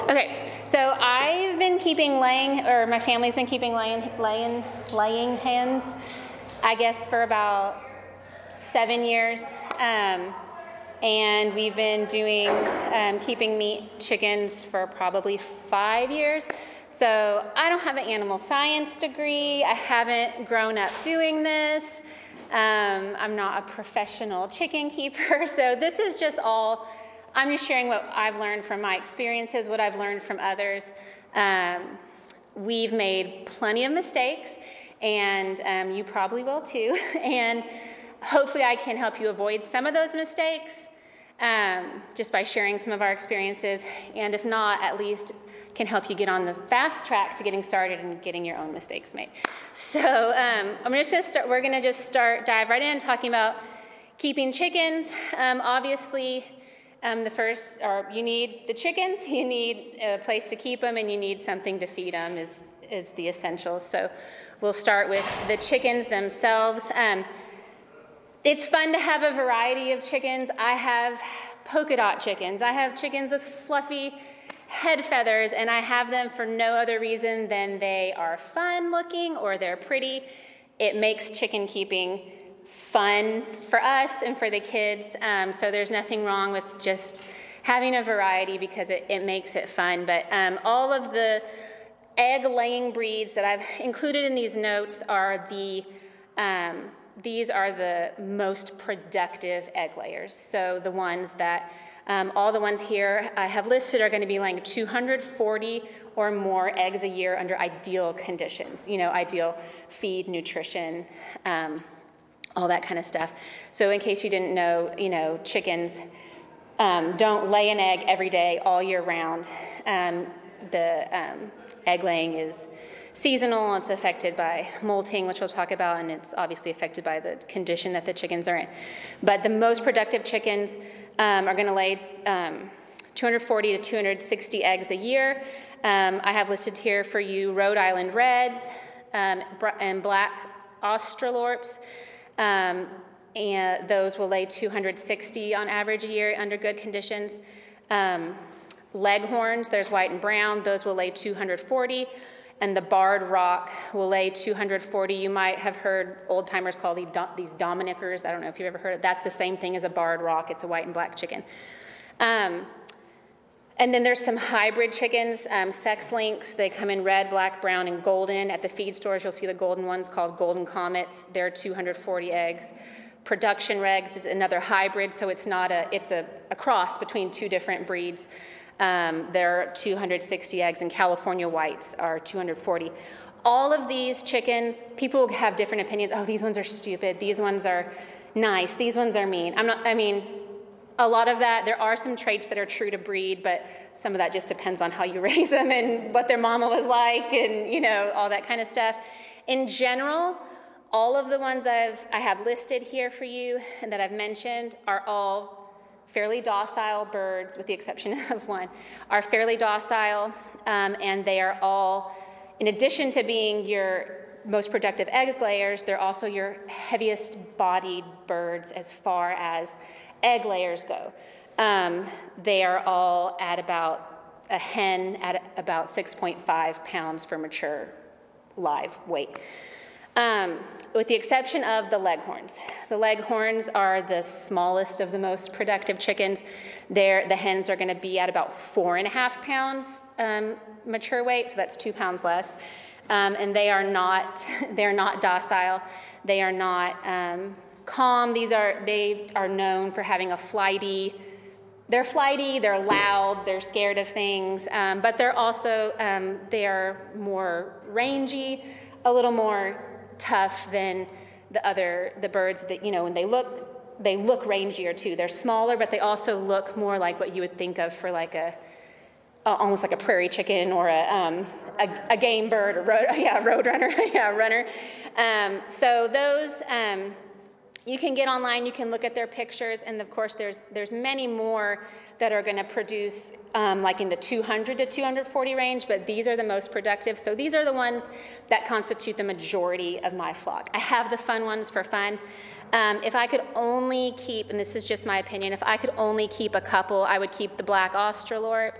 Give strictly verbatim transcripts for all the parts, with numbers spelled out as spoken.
Okay, so I've been keeping laying, or my family's been keeping laying, laying, laying hens, I guess, for about seven years. Um, and we've been doing, um, keeping meat chickens for probably five years. So I don't have an animal science degree. I haven't grown up doing this. Um, I'm not a professional chicken keeper. So this is just all, I'm just sharing what I've learned from my experiences, what I've learned from others. Um, we've made plenty of mistakes, and um, you probably will too. And hopefully I can help you avoid some of those mistakes um, just by sharing some of our experiences. And if not, at least can help you get on the fast track to getting started and getting your own mistakes made. So um, I'm just going to start, we're going to just start, dive right in talking about keeping chickens. Um, obviously, Um, the first, or you need the chickens, you need a place to keep them, and you need something to feed them is, is the essentials. So we'll start with the chickens themselves. Um, it's fun to have a variety of chickens. I have polka dot chickens. I have chickens with fluffy head feathers, and I have them for no other reason than they are fun looking or they're pretty. It makes chicken keeping fun for us and for the kids, um, so there's nothing wrong with just having a variety because it, it makes it fun. But um, all of the egg-laying breeds that I've included in these notes are the, um, these are the most productive egg layers. So the ones that, um, all the ones here I have listed are going to be laying two hundred forty or more eggs a year under ideal conditions, you know, ideal feed, nutrition, um, all that kind of stuff. So in case you didn't know, you know, chickens um, don't lay an egg every day all year round. Um, the um, egg laying is seasonal. It's affected by molting, which we'll talk about, and it's obviously affected by the condition that the chickens are in. But the most productive chickens um, are going to lay um, two hundred forty to two hundred sixty eggs a year. Um, I have listed here for you Rhode Island Reds um, and Black Australorps. Um, and those will lay two hundred sixty on average a year under good conditions. Um, Leghorns, there's white and brown, those will lay two hundred forty, and the Barred Rock will lay two hundred forty. You might have heard old timers call these, these Dominickers. I don't know if you've ever heard of it. That's the same thing as a Barred Rock. It's a white and black chicken. Um, and then there's some hybrid chickens, um, sex links. They come in red, black, brown, and golden. At the feed stores, you'll see the golden ones called Golden Comets. They're two hundred forty eggs. Production regs is another hybrid, so it's not a, it's a, a cross between two different breeds. Um, they're two hundred sixty eggs, and California whites are two hundred forty. All of these chickens, people have different opinions. Oh, these ones are stupid. These ones are nice. These ones are mean. I'm not, I mean, a lot of that, there are some traits that are true to breed, but some of that just depends on how you raise them and what their mama was like and, you know, all that kind of stuff. In general, all of the ones I've, I have listed here for you and that I've mentioned are all fairly docile birds, with the exception of one, are fairly docile, um, and they are all, in addition to being your most productive egg layers, they're also your heaviest bodied birds as far as egg layers go. Um, they are all at about, a hen at about six point five pounds for mature live weight. Um, with the exception of the Leghorns. The Leghorns are the smallest of the most productive chickens. They're, the hens are going to be at about four and a half pounds um, mature weight, so that's two pounds less. Um, and they are not, they're not docile. They are not um, calm. These are, they are known for having a flighty, they're flighty, they're loud, they're scared of things, um, but they're also, um, they are more rangy, a little more tough than the other, the birds that, you know, when they look, they look rangier too. They're smaller, but they also look more like what you would think of for like a, uh, almost like a prairie chicken or a, um, a, a game bird, or road, yeah, road runner, yeah, runner. Um, so those, um, you can get online, you can look at their pictures, and of course there's there's many more that are going to produce um, like in the two hundred to two hundred forty range, but these are the most productive. So these are the ones that constitute the majority of my flock. I have the fun ones for fun. Um, if I could only keep, and this is just my opinion, if I could only keep a couple, I would keep the Black Australorp.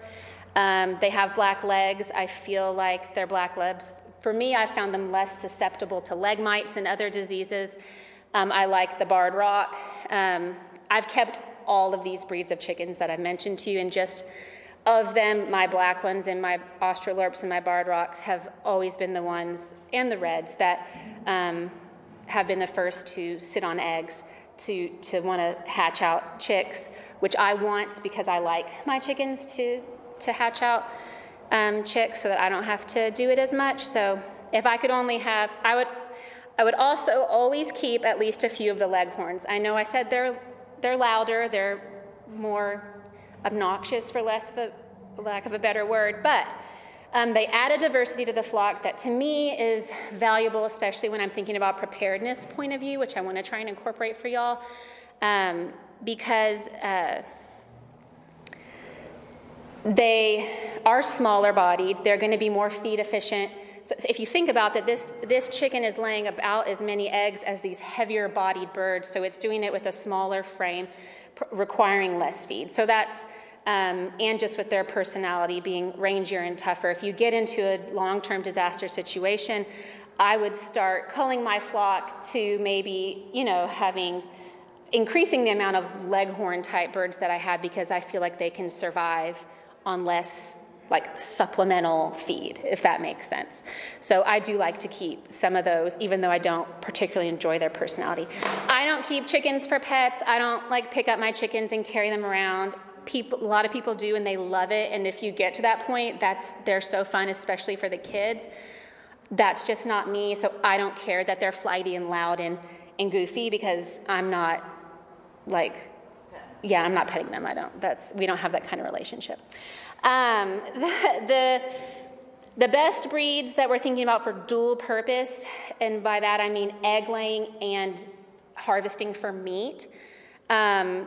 Um, they have black legs. I feel like their black legs, for me, I found them less susceptible to leg mites and other diseases. Um, I like the Barred Rock. Um, I've kept all of these breeds of chickens that I've mentioned to you, and just of them, my black ones and my Australorps and my Barred Rocks have always been the ones, and the Reds, that um, have been the first to sit on eggs, to, to want to hatch out chicks, which I want because I like my chickens to, to hatch out um, chicks so that I don't have to do it as much. So if I could only have, I would, I would also always keep at least a few of the Leghorns. I know I said they're they're louder, they're more obnoxious, for less of a lack of a better word, but um, they add a diversity to the flock that to me is valuable, especially when I'm thinking about preparedness point of view, which I want to try and incorporate for y'all, um, because uh, they are smaller bodied, they're going to be more feed efficient. So if you think about that, this, this chicken is laying about as many eggs as these heavier bodied birds, so it's doing it with a smaller frame, pr- requiring less feed. So that's, um, and just with their personality being rangier and tougher. If you get into a long-term disaster situation, I would start culling my flock to maybe, you know, having, increasing the amount of Leghorn type birds that I have, because I feel like they can survive on less like supplemental feed, if that makes sense. So I do like to keep some of those, even though I don't particularly enjoy their personality. I don't keep chickens for pets. I don't like pick up my chickens and carry them around. People, a lot of people do, and they love it. And if you get to that point, that's they're so fun, especially for the kids. That's just not me. So I don't care that they're flighty and loud and, and goofy, because I'm not like, yeah, I'm not petting them. I don't, that's, we don't have that kind of relationship. Um, the, the, the best breeds that we're thinking about for dual purpose, and by that I mean egg laying and harvesting for meat, um,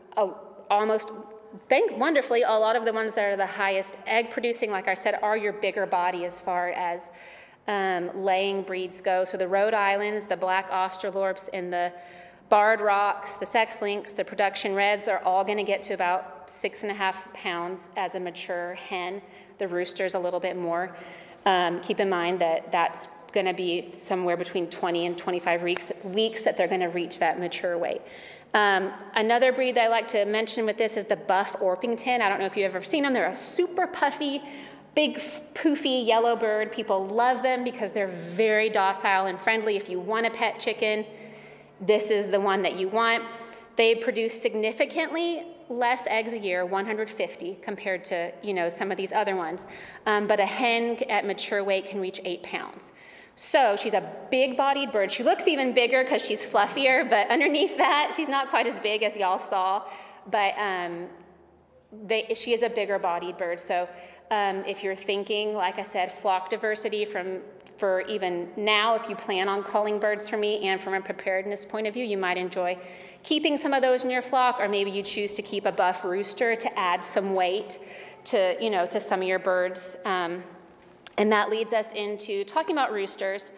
almost, think wonderfully, a lot of the ones that are the highest egg producing, like I said, are your bigger body as far as um, laying breeds go. So the Rhode Islands, the Black Australorps, and the Barred Rocks, the Sex Links, the Production Reds are all going to get to about six and a half pounds as a mature hen. The rooster's a little bit more. Um, keep in mind that that's going to be somewhere between twenty and twenty-five weeks, weeks that they're going to reach that mature weight. Um, another breed that I like to mention with this is the Buff Orpington. I don't know if you've ever seen them. They're a super puffy, big, poofy yellow bird. People love them because they're very docile and friendly. If you want a pet chicken, this is the one that you want. They produce significantly less eggs a year, one hundred fifty, compared to, you know, some of these other ones. Um, but a hen at mature weight can reach eight pounds. So she's a big-bodied bird. She looks even bigger because she's fluffier, but underneath that, she's not quite as big as y'all saw. But um, they, she is a bigger-bodied bird. So um, if you're thinking, like I said, flock diversity from for even now, if you plan on culling birds for meat, and from a preparedness point of view, you might enjoy keeping some of those in your flock, or maybe you choose to keep a buff rooster to add some weight to, you know, to some of your birds. Um, and that leads us into talking about roosters.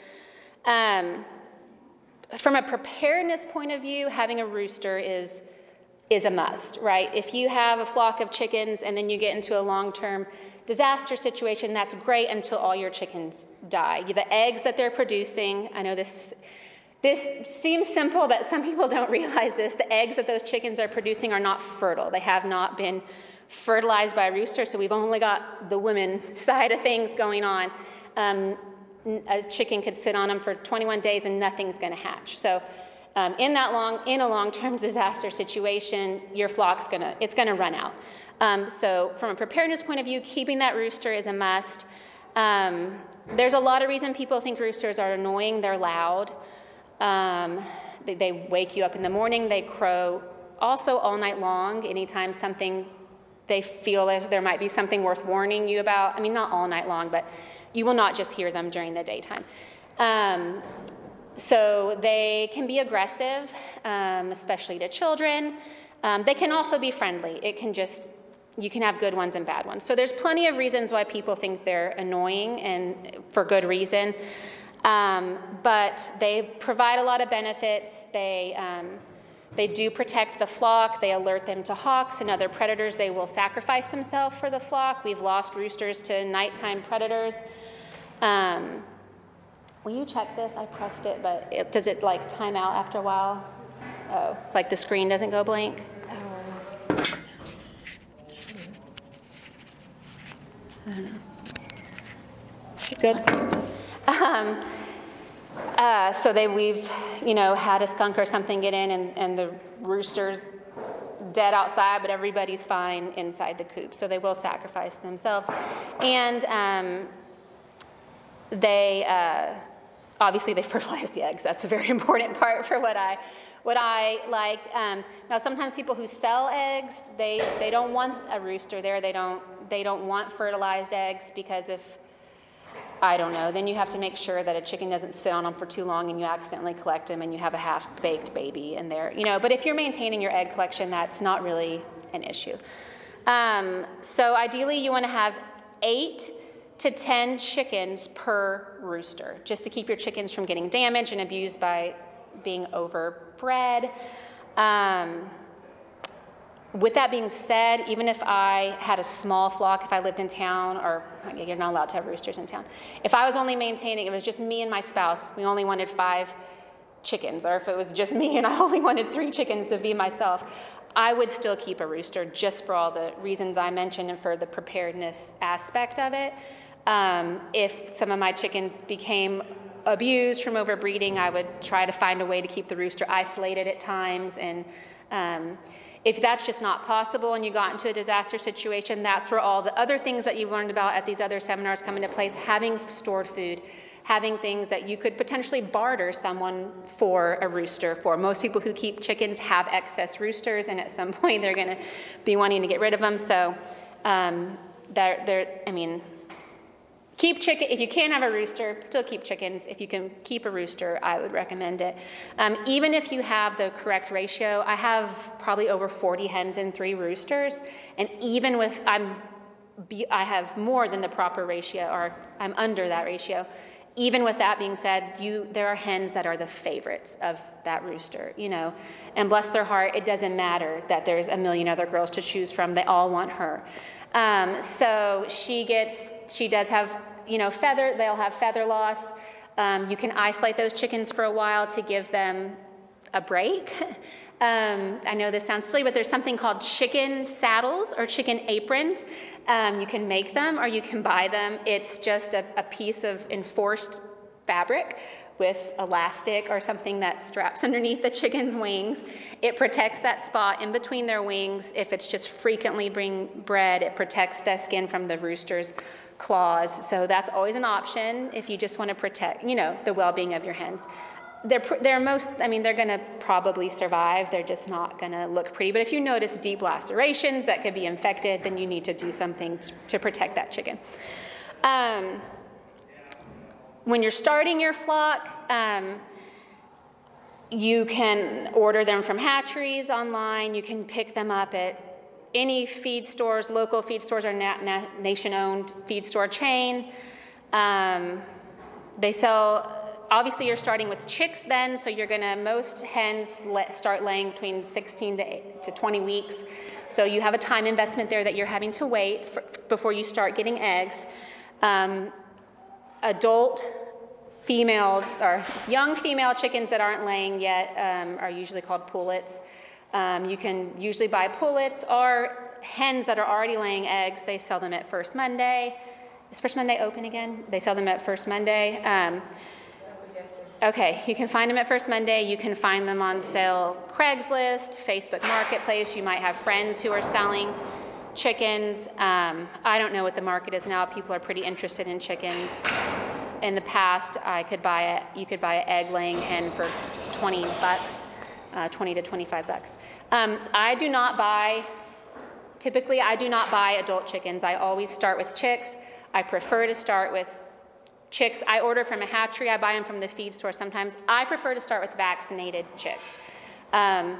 Um, from a preparedness point of view, having a rooster is is a must, right? If you have a flock of chickens and then you get into a long-term disaster situation, that's great until all your chickens die. The eggs that they're producing, I know this this seems simple, but some people don't realize this. The eggs that those chickens are producing are not fertile. They have not been fertilized by a rooster, so we've only got the women side of things going on. Um, a chicken could sit on them for twenty-one days and nothing's going to hatch. So um, in that long, in a long-term disaster situation, your flock's gonna, it's going to run out. Um, so from a preparedness point of view, keeping that rooster is a must. Um, there's a lot of reason people think roosters are annoying. They're loud. Um, they, they wake you up in the morning. They crow also all night long. Anytime something, they feel that there might be something worth warning you about. I mean, not all night long, but you will not just hear them during the daytime. Um, so they can be aggressive, um, especially to children. Um, they can also be friendly. It can just, you can have good ones and bad ones. So there's plenty of reasons why people think they're annoying, and for good reason. Um, but they provide a lot of benefits. They um, They do protect the flock. They alert them to hawks and other predators. They will sacrifice themselves for the flock. We've lost roosters to nighttime predators. Um, will you check this? I pressed it, but it, does it like time out after a while? Oh, like the screen doesn't go blank? I don't know. Good. Um, uh, so they, we've, you know, had a skunk or something get in, and, and the rooster's dead outside, but everybody's fine inside the coop. So they will sacrifice themselves. And um, they, uh, obviously, they fertilize the eggs. That's a very important part for what I, what I like. Um, now, sometimes people who sell eggs, they, they don't want a rooster there. They don't, they don't want fertilized eggs, because if, I don't know, then you have to make sure that a chicken doesn't sit on them for too long and you accidentally collect them and you have a half-baked baby in there. You know, but if you're maintaining your egg collection, that's not really an issue. Um, so ideally, you want to have eight to ten chickens per rooster, just to keep your chickens from getting damaged and abused by being overbred. Um, With that being said, even if I had a small flock, if I lived in town, or you're not allowed to have roosters in town, if I was only maintaining, it was just me and my spouse, we only wanted five chickens, or if it was just me and I only wanted three chickens to be myself, I would still keep a rooster, just for all the reasons I mentioned and for the preparedness aspect of it. Um, if some of my chickens became abused from overbreeding, I would try to find a way to keep the rooster isolated at times. And um, if that's just not possible and you got into a disaster situation, that's where all the other things that you learned about at these other seminars come into place. Having stored food, having things that you could potentially barter someone for a rooster for. Most people who keep chickens have excess roosters, and at some point they're going to be wanting to get rid of them. So um, they're, they're, I mean, keep chicken. If you can't have a rooster, still keep chickens. If you can keep a rooster, I would recommend it. Um, even if you have the correct ratio, I have probably over forty hens and three roosters, and even with I'm, be, I have more than the proper ratio, or I'm under that ratio. Even with that being said, you there are hens that are the favorites of that rooster, you know, and bless their heart, it doesn't matter that there's a million other girls to choose from. They all want her. Um, so she gets, she does have, you know, feather, they'll have feather loss. Um, you can isolate those chickens for a while to give them a break. um, I know this sounds silly, but there's something called chicken saddles or chicken aprons. Um, you can make them or you can buy them. It's just a, a piece of enforced fabric with elastic or something that straps underneath the chicken's wings. It protects that spot in between their wings. If it's just frequently being bred, it protects the skin from the rooster's claws. So that's always an option if you just want to protect, you know, the well-being of your hens. They're, they're most, I mean, they're going to probably survive. They're just not going to look pretty. But if you notice deep lacerations that could be infected, then you need to do something to, to protect that chicken. Um, When you're starting your flock, um, you can order them from hatcheries online. You can pick them up at any feed stores, local feed stores or na- na- nation-owned feed store chain. Um, they sell, obviously you're starting with chicks then, so you're gonna, most hens let, start laying between sixteen to twenty weeks. So you have a time investment there that you're having to wait for, before you start getting eggs. Um, adult female or young female chickens that aren't laying yet um, are usually called pullets. Um, you can usually buy pullets or hens that are already laying eggs. They sell them at First Monday. Is First Monday open again? They sell them at First Monday. Um, okay, you can find them at First Monday. You can find them on sale Craigslist, Facebook Marketplace. You might have friends who are selling chickens. Um, I don't know what the market is now. People are pretty interested in chickens. In the past, I could buy a, you could buy an egg-laying hen for twenty bucks, uh, twenty to twenty-five bucks. Um, I do not buy, typically I do not buy adult chickens. I always start with chicks. I prefer to start with chicks. I order from a hatchery. I buy them from the feed store sometimes. I prefer to start with vaccinated chicks. Um,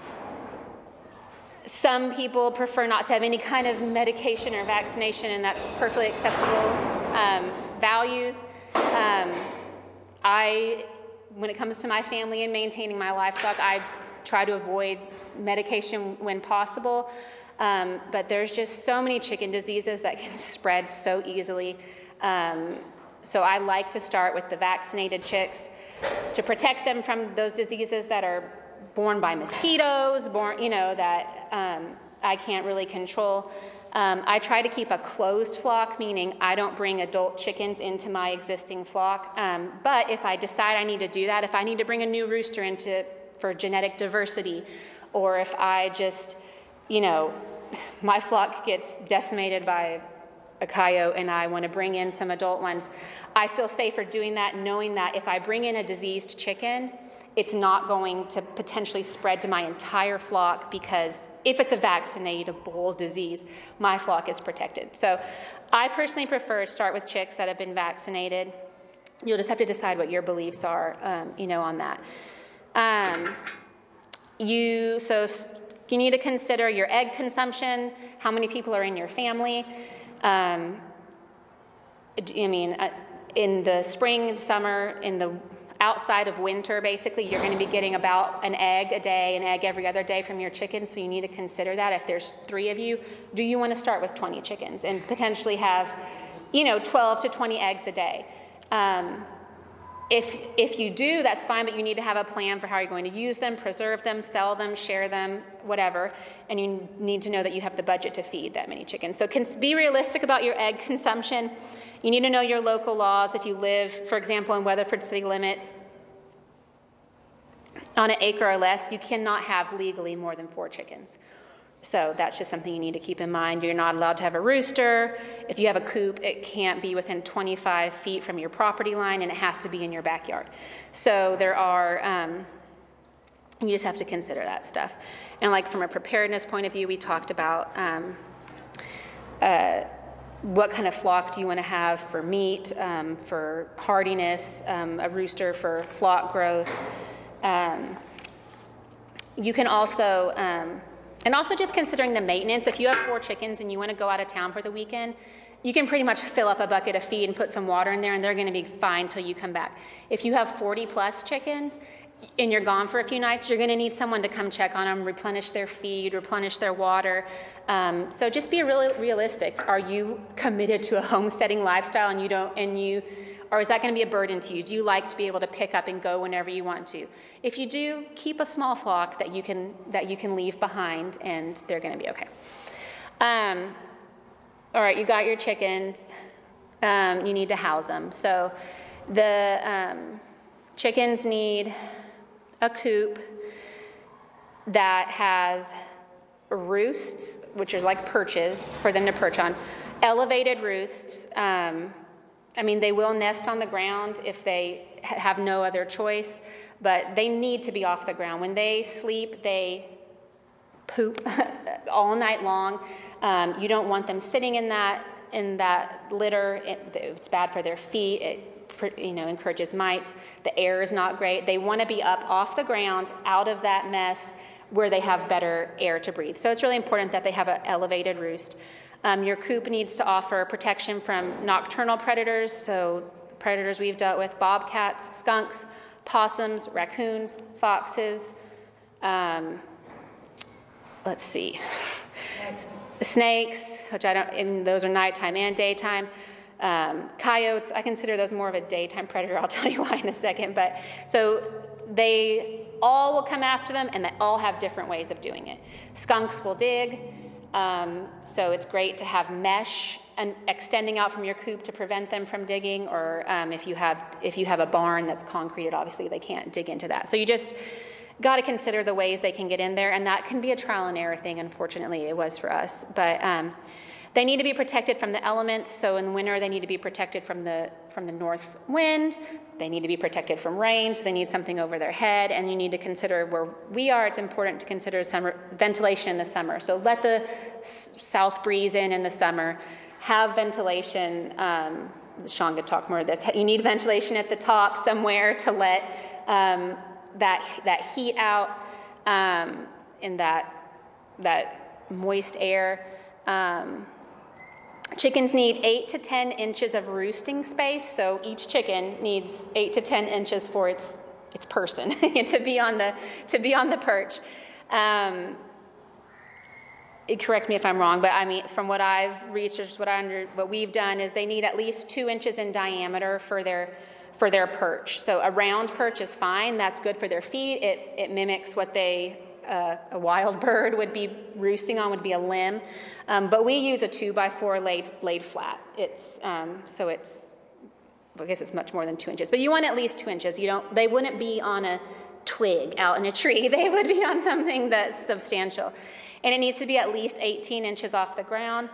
some people prefer not to have any kind of medication or vaccination, and that's perfectly acceptable um, values. Um, I, when it comes to my family and maintaining my livestock, I try to avoid medication when possible. Um, but there's just so many chicken diseases that can spread so easily. Um, so I like to start with the vaccinated chicks to protect them from those diseases that are born by mosquitoes, born, you know, that um, I can't really control. Um, I try to keep a closed flock, meaning I don't bring adult chickens into my existing flock. Um, but if I decide I need to do that, if I need to bring a new rooster into for genetic diversity, or if I just, you know, my flock gets decimated by a coyote and I want to bring in some adult ones, I feel safer doing that, knowing that if I bring in a diseased chicken, it's not going to potentially spread to my entire flock, because if it's a vaccinatable disease, my flock is protected. So I personally prefer to start with chicks that have been vaccinated. You'll just have to decide what your beliefs are, um, you know, on that. Um, you, so you need to consider your egg consumption, how many people are in your family. Um, I mean, uh, in the spring, summer, in the outside of winter, basically, you're going to be getting about an egg a day, an egg every other day from your chickens, so you need to consider that. If there's three of you, do you want to start with twenty chickens and potentially have, you know, twelve to twenty eggs a day? Um, if if you do, that's fine, but you need to have a plan for how you're going to use them, preserve them, sell them, share them, whatever, and you need to know that you have the budget to feed that many chickens. So can, be realistic about your egg consumption. You need to know your local laws. If you live, for example, in Weatherford city limits, on an acre or less, you cannot have legally more than four chickens. So that's just something you need to keep in mind. You're not allowed to have a rooster. If you have a coop, it can't be within twenty-five feet from your property line, and it has to be in your backyard. So there are, um, you just have to consider that stuff. And like from a preparedness point of view, we talked about um, uh, what kind of flock do you want to have for meat, um, for hardiness, um, a rooster for flock growth. Um, you can also, um, and also just considering the maintenance. If you have four chickens and you want to go out of town for the weekend, you can pretty much fill up a bucket of feed and put some water in there, and they're going to be fine till you come back. If you have forty plus chickens and you're gone for a few nights, you're going to need someone to come check on them, replenish their feed, replenish their water. Um, so just be really realistic. Are you committed to a homesteading lifestyle, and you don't, and you, or is that going to be a burden to you? Do you like to be able to pick up and go whenever you want to? If you do, keep a small flock that you can that you can leave behind, and they're going to be okay. Um, all right, you got your chickens. Um, you need to house them. So the um, chickens need a coop that has roosts, which are like perches for them to perch on, elevated roosts. Um, I mean, they will nest on the ground if they ha- have no other choice, but they need to be off the ground. When they sleep, they poop all night long. Um, you don't want them sitting in that in that litter. It, it's bad for their feet. It you know encourages mites. The air is not great. They want to be up off the ground, out of that mess, where they have better air to breathe. So it's really important that they have an elevated roost. Um, your coop needs to offer protection from nocturnal predators. So the predators we've dealt with: bobcats, skunks, possums, raccoons, foxes. Um, let's see, snakes, which I don't. And those are nighttime and daytime. Um, coyotes, I consider those more of a daytime predator. I'll tell you why in a second. But so they all will come after them, and they all have different ways of doing it. Skunks will dig. Um, so it's great to have mesh and extending out from your coop to prevent them from digging. Or um, if you have if you have a barn that's concreted, obviously they can't dig into that. So you just got to consider the ways they can get in there, and that can be a trial and error thing. Unfortunately, it was for us. But um, they need to be protected from the elements. So in the winter, they need to be protected from the from the north wind. They need to be protected from rain, so they need something over their head. And you need to consider where we are. It's important to consider summer ventilation in the summer. So let the s- south breeze in in the summer. Have ventilation. Um, Sean could talk more of this. You need ventilation at the top somewhere to let um, that that heat out um, in that that moist air. Um, Chickens need eight to ten inches of roosting space, so each chicken needs eight to ten inches for its its person to be on the to be on the perch. Um, correct me if I'm wrong, but I mean, from what I've researched, what I under, what we've done is they need at least two inches in diameter for their for their perch. So a round perch is fine. That's good for their feet. It it mimics what they uh, a wild bird would be roosting on, would be a limb. Um, but we use a two by four laid laid flat. It's um, so it's I guess it's much more than two inches. But you want at least two inches. You don't. They wouldn't be on a twig out in a tree. They would be on something that's substantial. And it needs to be at least eighteen inches off the ground.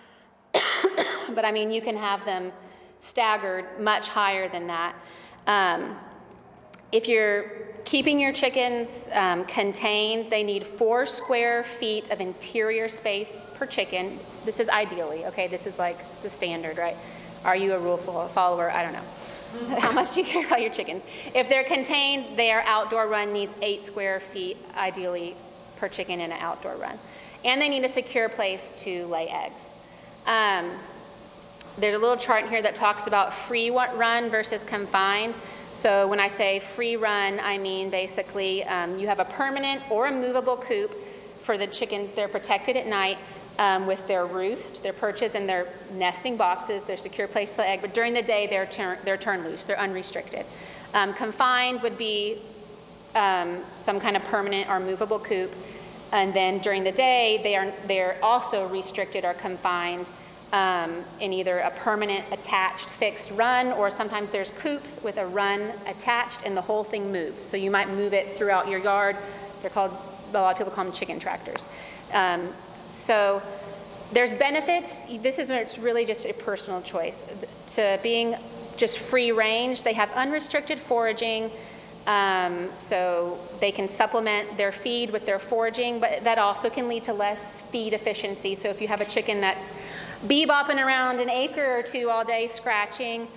But I mean, you can have them staggered much higher than that. Um, if you're keeping your chickens um, contained, they need four square feet of interior space per chicken. This is ideally, okay? This is like the standard, right? Are you a rule follower? I don't know. How much do you care about your chickens? If they're contained, their outdoor run needs eight square feet, ideally, per chicken in an outdoor run. And they need a secure place to lay eggs. Um, there's a little chart here that talks about free run versus confined. So when I say free run, I mean basically um, you have a permanent or a movable coop for the chickens. They're protected at night um, with their roost, their perches, and their nesting boxes, their secure place to lay egg. But during the day, they're, tur- they're turned loose. They're unrestricted. Um, confined would be um, some kind of permanent or movable coop. And then during the day, they are they're also restricted or confined um, in either a permanent attached fixed run, or sometimes there's coops with a run attached and the whole thing moves. So you might move it throughout your yard. They're called, a lot of people call them chicken tractors. Um, so there's benefits. This is where it's really just a personal choice. To being just free range, they have unrestricted foraging. Um, so they can supplement their feed with their foraging, but that also can lead to less feed efficiency. So if you have a chicken that's bebopping around an acre or two all day scratching,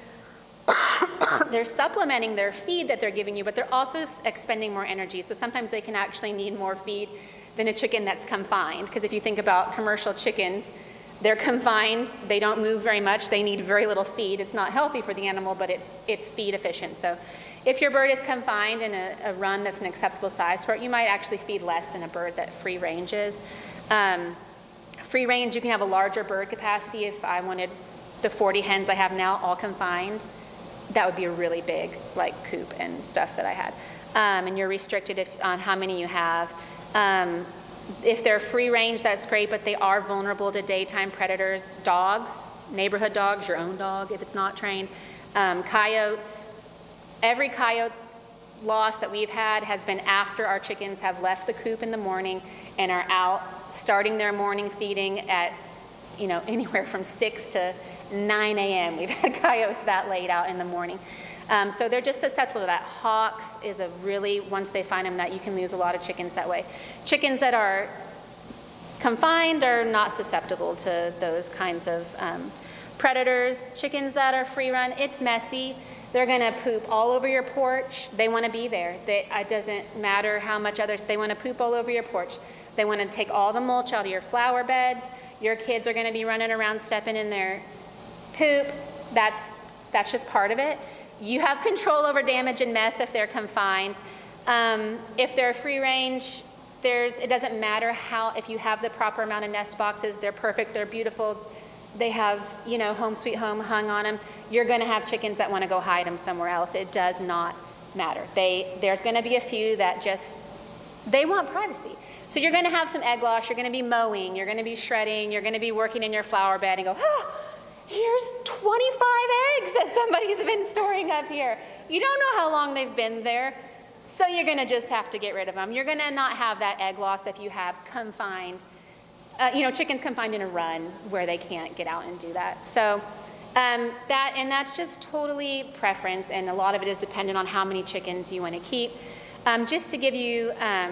they're supplementing their feed that they're giving you, but they're also expending more energy. So sometimes they can actually need more feed than a chicken that's confined. Because if you think about commercial chickens, they're confined, they don't move very much, they need very little feed. It's not healthy for the animal, but it's it's feed efficient. So if your bird is confined in a, a run that's an acceptable size for it, you might actually feed less than a bird that free range is. Um, free range, you can have a larger bird capacity. If I wanted the forty hens I have now all confined, that would be a really big like coop and stuff that I had. Um, and you're restricted if, on how many you have. Um, If they're free range, that's great, but they are vulnerable to daytime predators. Dogs, neighborhood dogs, your own dog if it's not trained. Um, coyotes, every coyote loss that we've had has been after our chickens have left the coop in the morning and are out starting their morning feeding at, you know, anywhere from six to nine a.m. We've had coyotes that late out in the morning. Um, so they're just susceptible to that. Hawks is a really, once they find them, that you can lose a lot of chickens that way. Chickens that are confined are not susceptible to those kinds of um, predators. Chickens that are free run, it's messy. They're going to poop all over your porch. They want to be there. They, it doesn't matter how much others, they want to poop all over your porch. They want to take all the mulch out of your flower beds. Your kids are going to be running around stepping in their poop. That's that's just part of it. You have control over damage and mess if they're confined. Um, if they're free range, there's, it doesn't matter how, if you have the proper amount of nest boxes, they're perfect, they're beautiful, they have, you know, home sweet home hung on them. You're going to have chickens that want to go hide them somewhere else. It does not matter. They, there's going to be a few that just, they want privacy. So you're going to have some egg loss, you're going to be mowing, you're going to be shredding, you're going to be working in your flower bed and go, ah, here's twenty-five eggs that somebody's been storing up here. You don't know how long they've been there, so you're going to just have to get rid of them. You're going to not have that egg loss if you have confined, uh, you know, chickens confined in a run where they can't get out and do that. So um, that, and that's just totally preference, and a lot of it is dependent on how many chickens you want to keep. Um, just to give you um,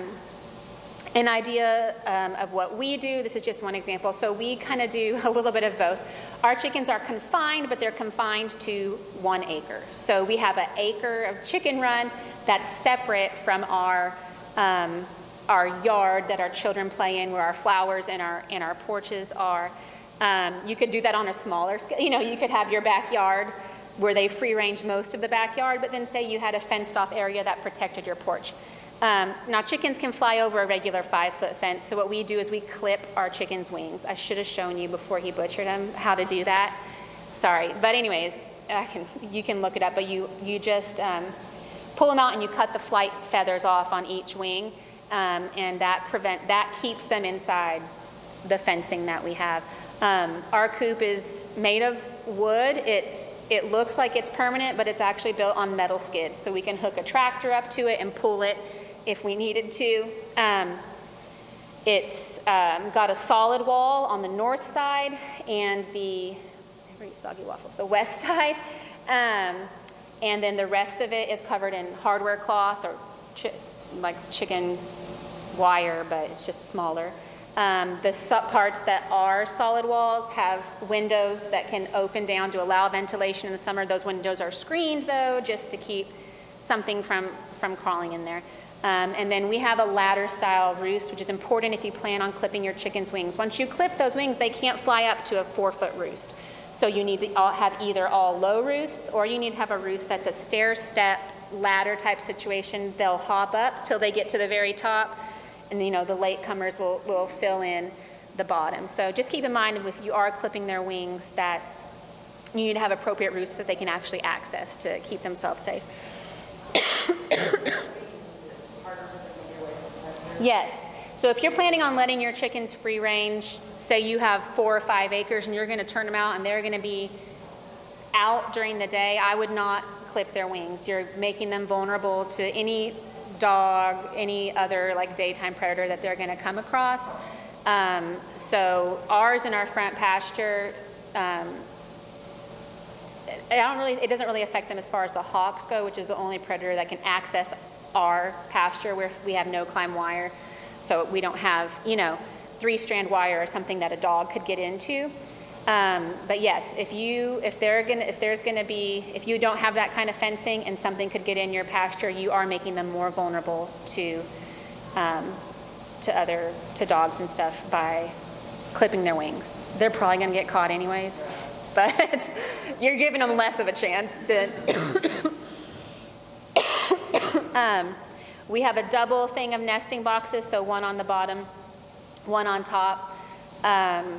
an idea um, of what we do, this is just one example. So we kind of do a little bit of both. Our chickens are confined, but they're confined to one acre. So we have an acre of chicken run that's separate from our um, our yard that our children play in, where our flowers and our and our porches are. Um, you could do that on a smaller scale. You know, you could have your backyard where they free range most of the backyard, but then say you had a fenced off area that protected your porch. Um, now chickens can fly over a regular five foot fence, so what we do is we clip our chickens' wings. I should have shown you before he butchered them how to do that. Sorry, but anyways, I can, you can look it up, but you, you just um, pull them out and you cut the flight feathers off on each wing, um, and that prevent, that keeps them inside the fencing that we have. Um, our coop is made of wood. It's It looks like it's permanent, but it's actually built on metal skids, so we can hook a tractor up to it and pull it if we needed to. Um, it's um, got a solid wall on the north side and the, I never eat soggy waffles, the west side, um, and then the rest of it is covered in hardware cloth or chi- like chicken wire, but it's just smaller. Um, the sub parts that are solid walls have windows that can open down to allow ventilation in the summer. Those windows are screened though, just to keep something from, from crawling in there. Um, and then we have a ladder style roost, which is important if you plan on clipping your chicken's wings. Once you clip those wings, they can't fly up to a four foot roost. So you need to all have either all low roosts, or you need to have a roost that's a stair step ladder type situation. They'll hop up till they get to the very top, and you know the latecomers will, will fill in the bottom. So just keep in mind if you are clipping their wings that you need to have appropriate roosts that they can actually access to keep themselves safe. Yes. So if you're planning on letting your chickens free range, say you have four or five acres and you're going to turn them out and they're going to be out during the day, I would not clip their wings. You're making them vulnerable to any dog, any other like daytime predator that they're going to come across. Um, so ours in our front pasture, um, I don't really, it doesn't really affect them as far as the hawks go, which is the only predator that can access our pasture where we have no climb wire. So we don't have, you know, three strand wire or something that a dog could get into. Um, but yes, if you, if they're gonna, if there's gonna be, if you don't have that kind of fencing and something could get in your pasture, you are making them more vulnerable to, um, to other, to dogs and stuff by clipping their wings. They're probably gonna get caught anyways, but you're giving them less of a chance than. um, we have a double thing of nesting boxes, so one on the bottom, one on top. Um,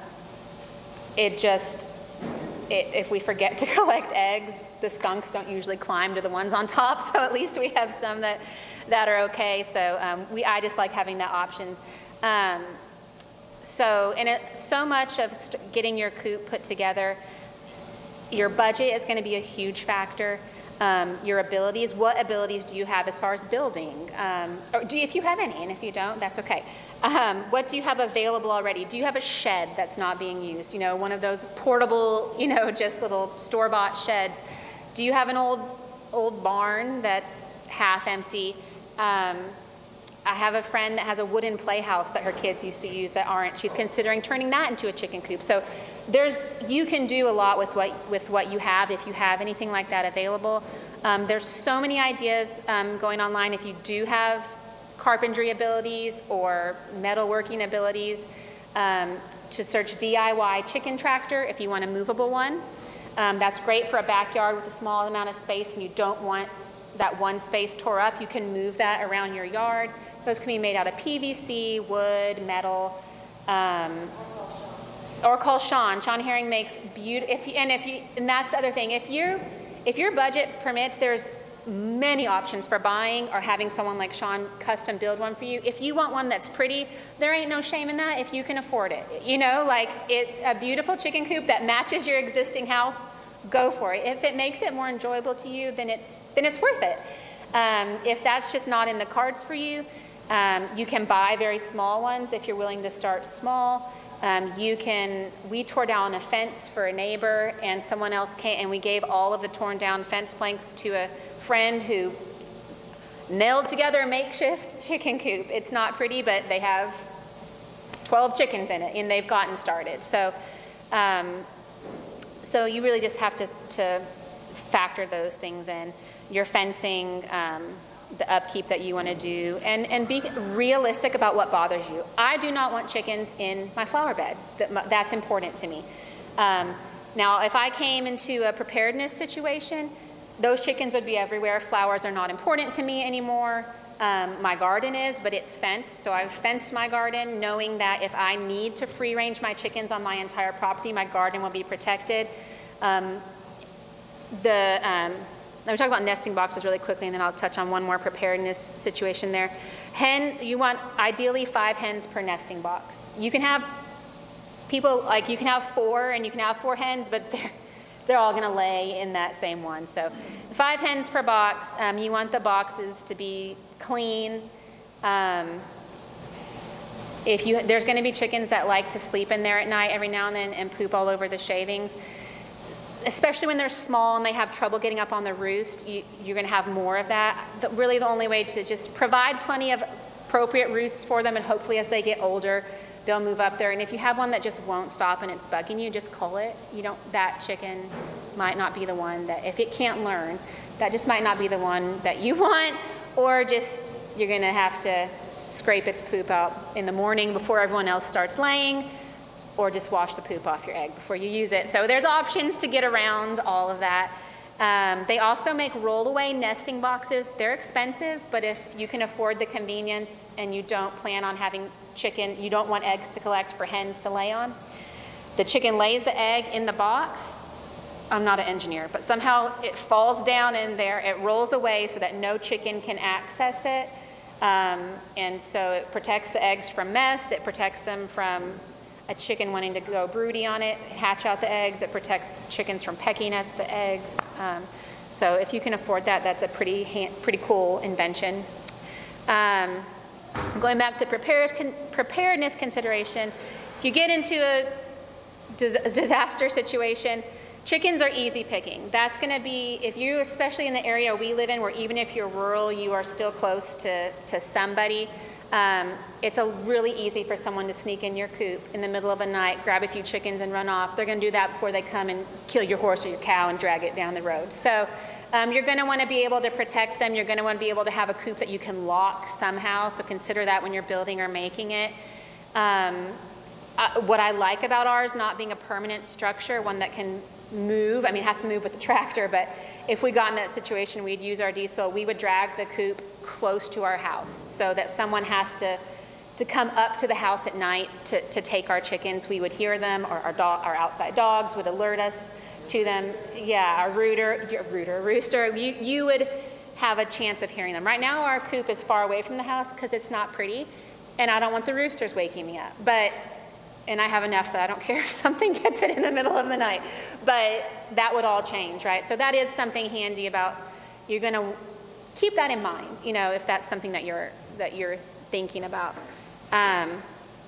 It just, it, if we forget to collect eggs, the skunks don't usually climb to the ones on top, so at least we have some that, that are okay. So um, we, I just like having that option. Um, so, and it, so much of st- getting your coop put together, your budget is going to be a huge factor. Um, your abilities, what abilities do you have as far as building? Um, or do you, if you have any, and if you don't, that's okay. Um, what do you have available already? Do you have a shed that's not being used? You know, one of those portable, you know, just little store-bought sheds. Do you have an old old barn that's half empty? Um, I have a friend that has a wooden playhouse that her kids used to use that aren't. She's considering turning that into a chicken coop. So there's, you can do a lot with what with what you have if you have anything like that available. Um, there's so many ideas um, going online. If you do have carpentry abilities or metalworking abilities, um, to search D I Y chicken tractor if you want a movable one. Um, that's great for a backyard with a small amount of space and you don't want that one space tore up. You can move that around your yard. Those can be made out of P V C, wood, metal, um, or call Sean. Sean Herring makes beautiful. If you, and if you, and that's the other thing. If you, if your budget permits, there's many options for buying or having someone like Sean custom build one for you. If you want one that's pretty, there ain't no shame in that if you can afford it. You know, like it, a beautiful chicken coop that matches your existing house, go for it. If it makes it more enjoyable to you, then it's then it's worth it. Um, if that's just not in the cards for you, um, you can buy very small ones if you're willing to start small. Um, you can, we tore down a fence for a neighbor and someone else came and we gave all of the torn down fence planks to a friend who nailed together a makeshift chicken coop. It's not pretty, but they have twelve chickens in it and they've gotten started. So, um, so you really just have to, to factor those things in. Your fencing, um, the upkeep that you want to do, and, and be realistic about what bothers you. I do not want chickens in my flower bed. That, that's important to me. Um, Now, if I came into a preparedness situation, those chickens would be everywhere. Flowers are not important to me anymore. Um, my garden is, but it's fenced. So I've fenced my garden knowing that if I need to free range my chickens on my entire property, my garden will be protected. Um, the, um, let me talk about nesting boxes really quickly, and then I'll touch on one more preparedness situation there. Hen, you want ideally five hens per nesting box. You can have people, like you can have four and you can have four hens, but they're, they're all gonna lay in that same one. So five hens per box. Um, you want the boxes to be clean. Um, if you, there's gonna be chickens that like to sleep in there at night every now and then and poop all over the shavings. Especially when they're small and they have trouble getting up on the roost, you, you're gonna have more of that. The, really the only way to just provide plenty of appropriate roosts for them, and hopefully as they get older, they'll move up there. And if you have one that just won't stop and it's bugging you, just cull it. You don't, that chicken might not be the one that, if it can't learn, that just might not be the one that you want, or just you're gonna have to scrape its poop out in the morning before everyone else starts laying, or just wash the poop off your egg before you use it. So there's options to get around all of that. Um, they also make roll-away nesting boxes. They're expensive, but if you can afford the convenience and you don't plan on having chicken, you don't want eggs to collect for hens to lay on, the chicken lays the egg in the box. I'm not an engineer, but somehow it falls down in there, it rolls away so that no chicken can access it. Um, and so it protects the eggs from mess, it protects them from a chicken wanting to go broody on it, hatch out the eggs. It protects chickens from pecking at the eggs. Um, so if you can afford that, that's a pretty hand, pretty cool invention. Um, going back to the preparedness consideration, if you get into a dis- disaster situation, chickens are easy picking. That's going to be, if you, especially in the area we live in, where even if you're rural, you are still close to, to somebody. Um, it's a really easy for someone to sneak in your coop in the middle of the night, grab a few chickens and run off. They're going to do that before they come and kill your horse or your cow and drag it down the road. So um, you're going to want to be able to protect them. You're going to want to be able to have a coop that you can lock somehow. So consider that when you're building or making it. Um, uh, what I like about ours not being a permanent structure, one that can move, I mean, it has to move with the tractor, but if we got in that situation, we'd use our diesel, we would drag the coop close to our house so that someone has to to come up to the house at night to, to take our chickens. We would hear them, or our dog, our outside dogs would alert us to them. Yeah, our rooter, rooter, rooster, you, you would have a chance of hearing them. Right now, our coop is far away from the house because it's not pretty, and I don't want the roosters waking me up. But and I have enough that I don't care if something gets it in the middle of the night. But that would all change, right? So that is something handy about, you're gonna keep that in mind, you know, if that's something that you're that you're thinking about. Um,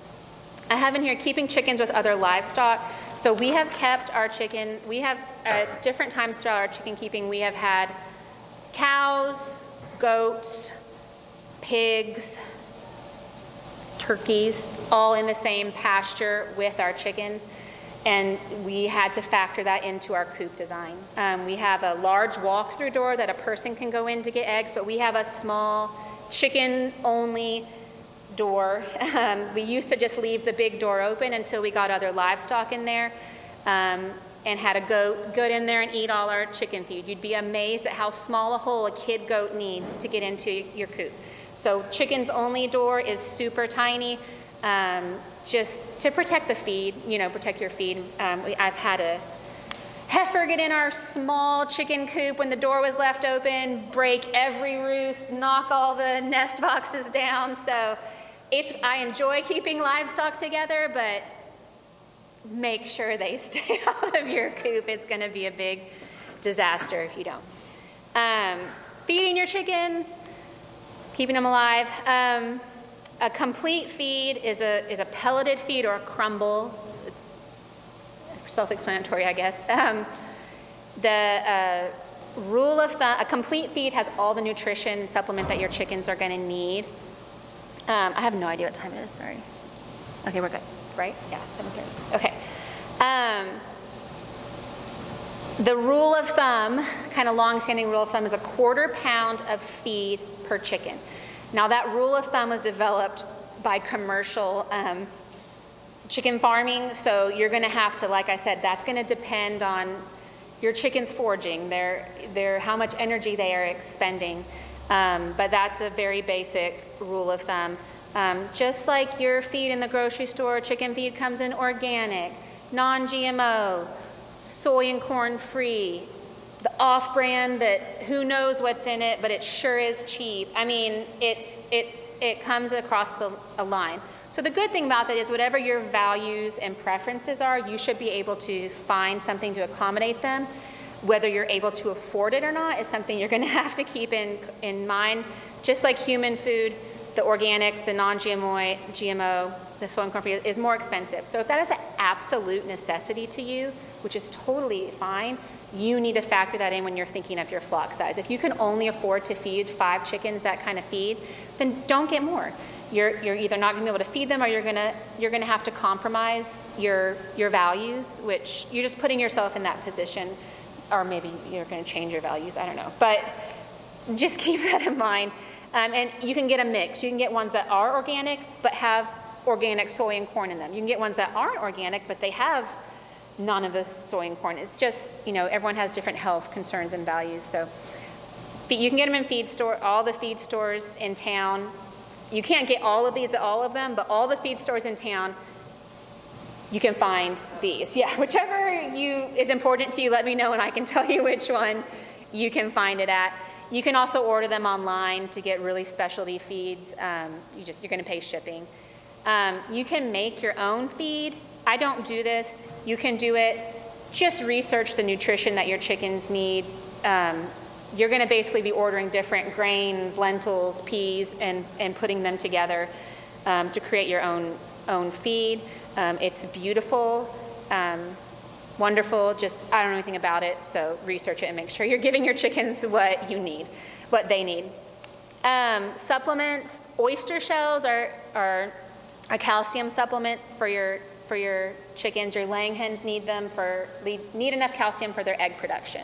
I have in here keeping chickens with other livestock. So we have kept our chicken, we have at different times throughout our chicken keeping, we have had cows, goats, pigs, turkeys, all in the same pasture with our chickens, and we had to factor that into our coop design. Um, we have a large walk-through door that a person can go in to get eggs, but we have a small chicken-only door. Um, we used to just leave the big door open until we got other livestock in there, um, and had a goat get in there and eat all our chicken feed. You'd be amazed at how small a hole a kid goat needs to get into your coop. So chickens only door is super tiny, um, just to protect the feed, you know, protect your feed. Um, we, I've had a heifer get in our small chicken coop when the door was left open, break every roost, knock all the nest boxes down. So it's, I enjoy keeping livestock together, but make sure they stay out of your coop. It's going to be a big disaster if you don't. Um, feeding your chickens, keeping them alive. Um, a complete feed is a is a pelleted feed or a crumble. It's self-explanatory, I guess. Um, the uh, rule of thumb, a complete feed has all the nutrition supplement that your chickens are going to need. Um, I have no idea what time it is, sorry. Okay, we're good, right? Yeah, seven thirty. Okay. Um, the rule of thumb, kind of long-standing rule of thumb, is a quarter pound of feed per chicken. Now that rule of thumb was developed by commercial um, chicken farming, so you're going to have to, like I said, that's going to depend on your chicken's foraging, their, their, how much energy they are expending. Um, but that's a very basic rule of thumb. Um, just like your feed in the grocery store, chicken feed comes in organic, non-G M O, soy and corn free, the off-brand that who knows what's in it, but it sure is cheap. I mean, it's, it, it comes across the a line. So the good thing about that is whatever your values and preferences are, you should be able to find something to accommodate them. Whether you're able to afford it or not is something you're going to have to keep in, in mind. Just like human food, the organic, the non-G M O, G M O, the soy and corn free is more expensive. So if that is an absolute necessity to you, which is totally fine, you need to factor that in when you're thinking of your flock size. If you can only afford to feed five chickens that kind of feed, then don't get more. You're, you're either not going to be able to feed them, or you're going to you're going to have to compromise your your values, which you're just putting yourself in that position, or maybe you're going to change your values. I don't know, but just keep that in mind. Um, and you can get a mix. You can get ones that are organic but have organic soy and corn in them. You can get ones that aren't organic but they have none of the soy and corn. It's just, you know, everyone has different health concerns and values. So you can get them in feed store, all the feed stores in town. You can't get all of these at all of them, but all the feed stores in town, you can find these. Yeah, whichever you is important to you, let me know and I can tell you which one you can find it at. You can also order them online to get really specialty feeds. Um, you just, you're going to pay shipping. Um, you can make your own feed. I don't do this. You can do it. Just research the nutrition that your chickens need. Um, you're going to basically be ordering different grains, lentils, peas, and, and putting them together um, to create your own, own feed. Um, it's beautiful, um, wonderful. Just, I don't know anything about it, so research it and make sure you're giving your chickens what you need, what they need. Um, supplements, oyster shells are, are a calcium supplement for your for your chickens. Your laying hens need them for, need enough calcium for their egg production.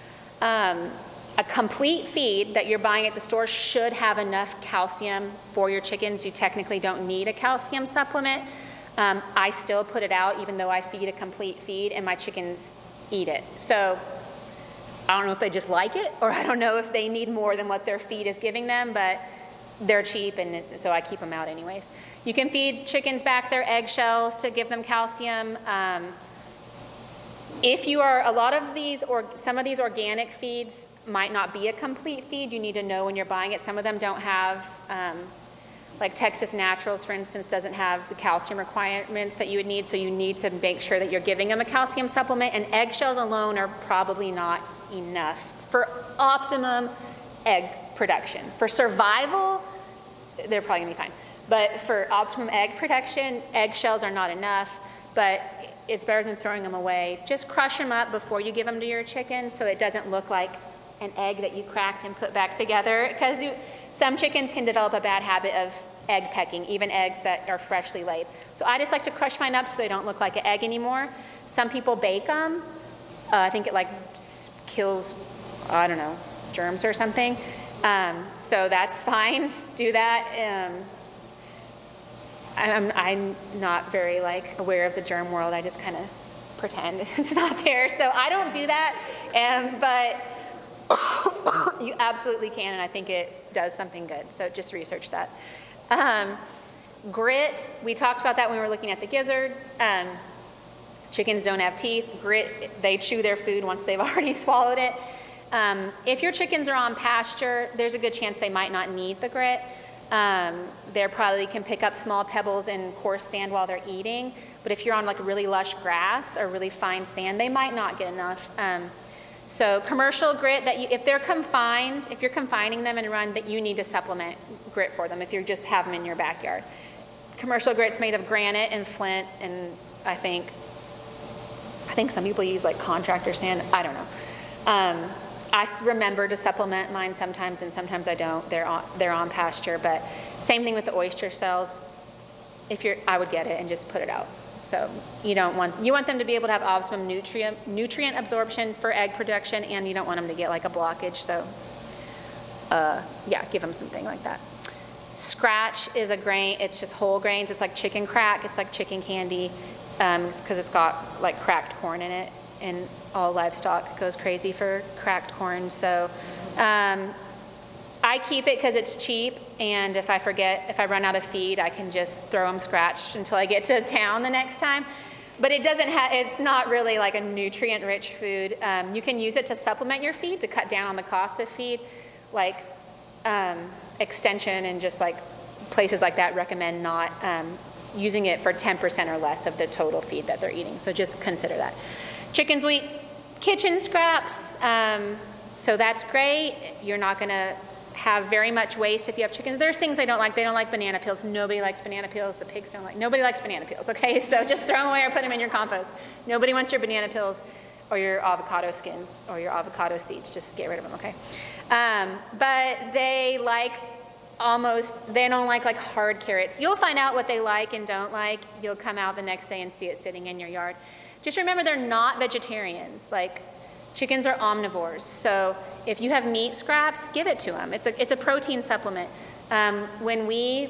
Um, a complete feed that you're buying at the store should have enough calcium for your chickens. You technically don't need a calcium supplement. Um, I still put it out even though I feed a complete feed and my chickens eat it. So I don't know if they just like it, or I don't know if they need more than what their feed is giving them, but they're cheap, and so I keep them out anyways. You can feed chickens back their eggshells to give them calcium. Um, if you are, a lot of these, or some of these organic feeds might not be a complete feed. You need to know when you're buying it. Some of them don't have, um, like Texas Naturals, for instance, doesn't have the calcium requirements that you would need, so you need to make sure that you're giving them a calcium supplement, and eggshells alone are probably not enough for optimum egg production. For survival, they're probably gonna be fine. But for optimum egg production, eggshells are not enough, but it's better than throwing them away. Just crush them up before you give them to your chicken so it doesn't look like an egg that you cracked and put back together, because some chickens can develop a bad habit of egg pecking, even eggs that are freshly laid. So I just like to crush mine up so they don't look like an egg anymore. Some people bake them. Uh, I think it like kills, I don't know, germs or something. Um, so that's fine. Do that. Um, I'm, I'm not very like aware of the germ world. I just kind of pretend it's not there. So I don't do that. Um, but you absolutely can, and I think it does something good. So just research that. Um, grit, we talked about that when we were looking at the gizzard. Um, chickens don't have teeth. Grit, they chew their food once they've already swallowed it. Um, if your chickens are on pasture, there's a good chance they might not need the grit. Um, they probably can pick up small pebbles and coarse sand while they're eating. But if you're on like really lush grass or really fine sand, they might not get enough. Um, so commercial grit, that you, if they're confined, if you're confining them and run, that you need to supplement grit for them if you just have them in your backyard. Commercial grit's made of granite and flint, and I think, I think some people use like contractor sand. I don't know. Um, I remember to supplement mine sometimes, and sometimes I don't. They're on, they're on pasture, but same thing with the oyster shells. If you're, I would get it and just put it out. So you don't want, you want them to be able to have optimum nutrient nutrient absorption for egg production, and you don't want them to get like a blockage. So uh, yeah, give them something like that. Scratch is a grain, it's just whole grains. It's like chicken crack, it's like chicken candy, um, it's because it's got like cracked corn in it, and all livestock goes crazy for cracked corn. So um, I keep it because it's cheap, and if I forget, if I run out of feed, I can just throw them Scratch until I get to town the next time. But it doesn't have, it's not really like a nutrient-rich food. Um, you can use it to supplement your feed, to cut down on the cost of feed. Like um, Extension and just like places like that recommend not um, using it for ten percent or less of the total feed that they're eating. So just consider that. Chickens will eat kitchen scraps, um, so that's great. You're not gonna have very much waste if you have chickens. There's things they don't like. They don't like banana peels. Nobody likes banana peels. The pigs don't like, nobody likes banana peels, okay? So just throw them away or put them in your compost. Nobody wants your banana peels or your avocado skins or your avocado seeds. Just get rid of them, okay? Um, but they like almost, they don't like like hard carrots. You'll find out what they like and don't like. You'll come out the next day and see it sitting in your yard. Just remember, they're not vegetarians. Like, chickens are omnivores. So if you have meat scraps, give it to them. It's a, it's a protein supplement. Um, when we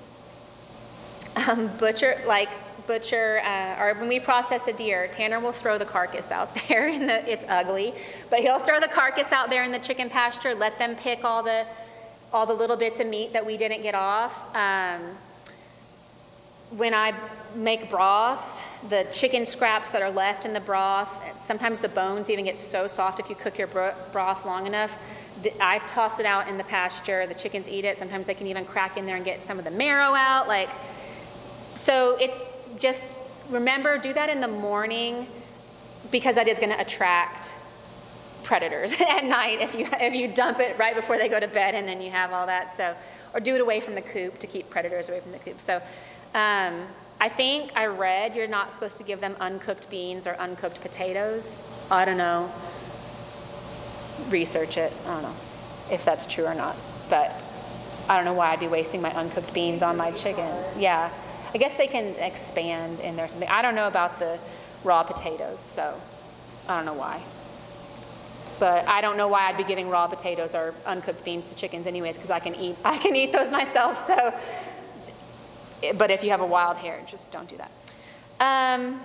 um, butcher, like butcher, uh, or when we process a deer, Tanner will throw the carcass out there, and the, it's ugly, but he'll throw the carcass out there in the chicken pasture, let them pick all the all the little bits of meat that we didn't get off. Um, when I make broth, the chicken scraps that are left in the broth, sometimes the bones even get so soft if you cook your broth long enough. I toss it out in the pasture. The chickens eat it. Sometimes they can even crack in there and get some of the marrow out. Like, so it's just, remember, do that in the morning, because that is going to attract predators at night if you if you dump it right before they go to bed and then you have all that. So, or do it away from the coop to keep predators away from the coop. So um, I think I read you're not supposed to give them uncooked beans or uncooked potatoes. I don't know. Research it. I don't know if that's true or not. But I don't know why I'd be wasting my uncooked beans on my chickens. Yeah. I guess they can expand in there or something. I don't know about the raw potatoes, so I don't know why. But I don't know why I'd be giving raw potatoes or uncooked beans to chickens anyways, because I can eat I can eat those myself. So, but if you have a wild hare, just don't do that. Um,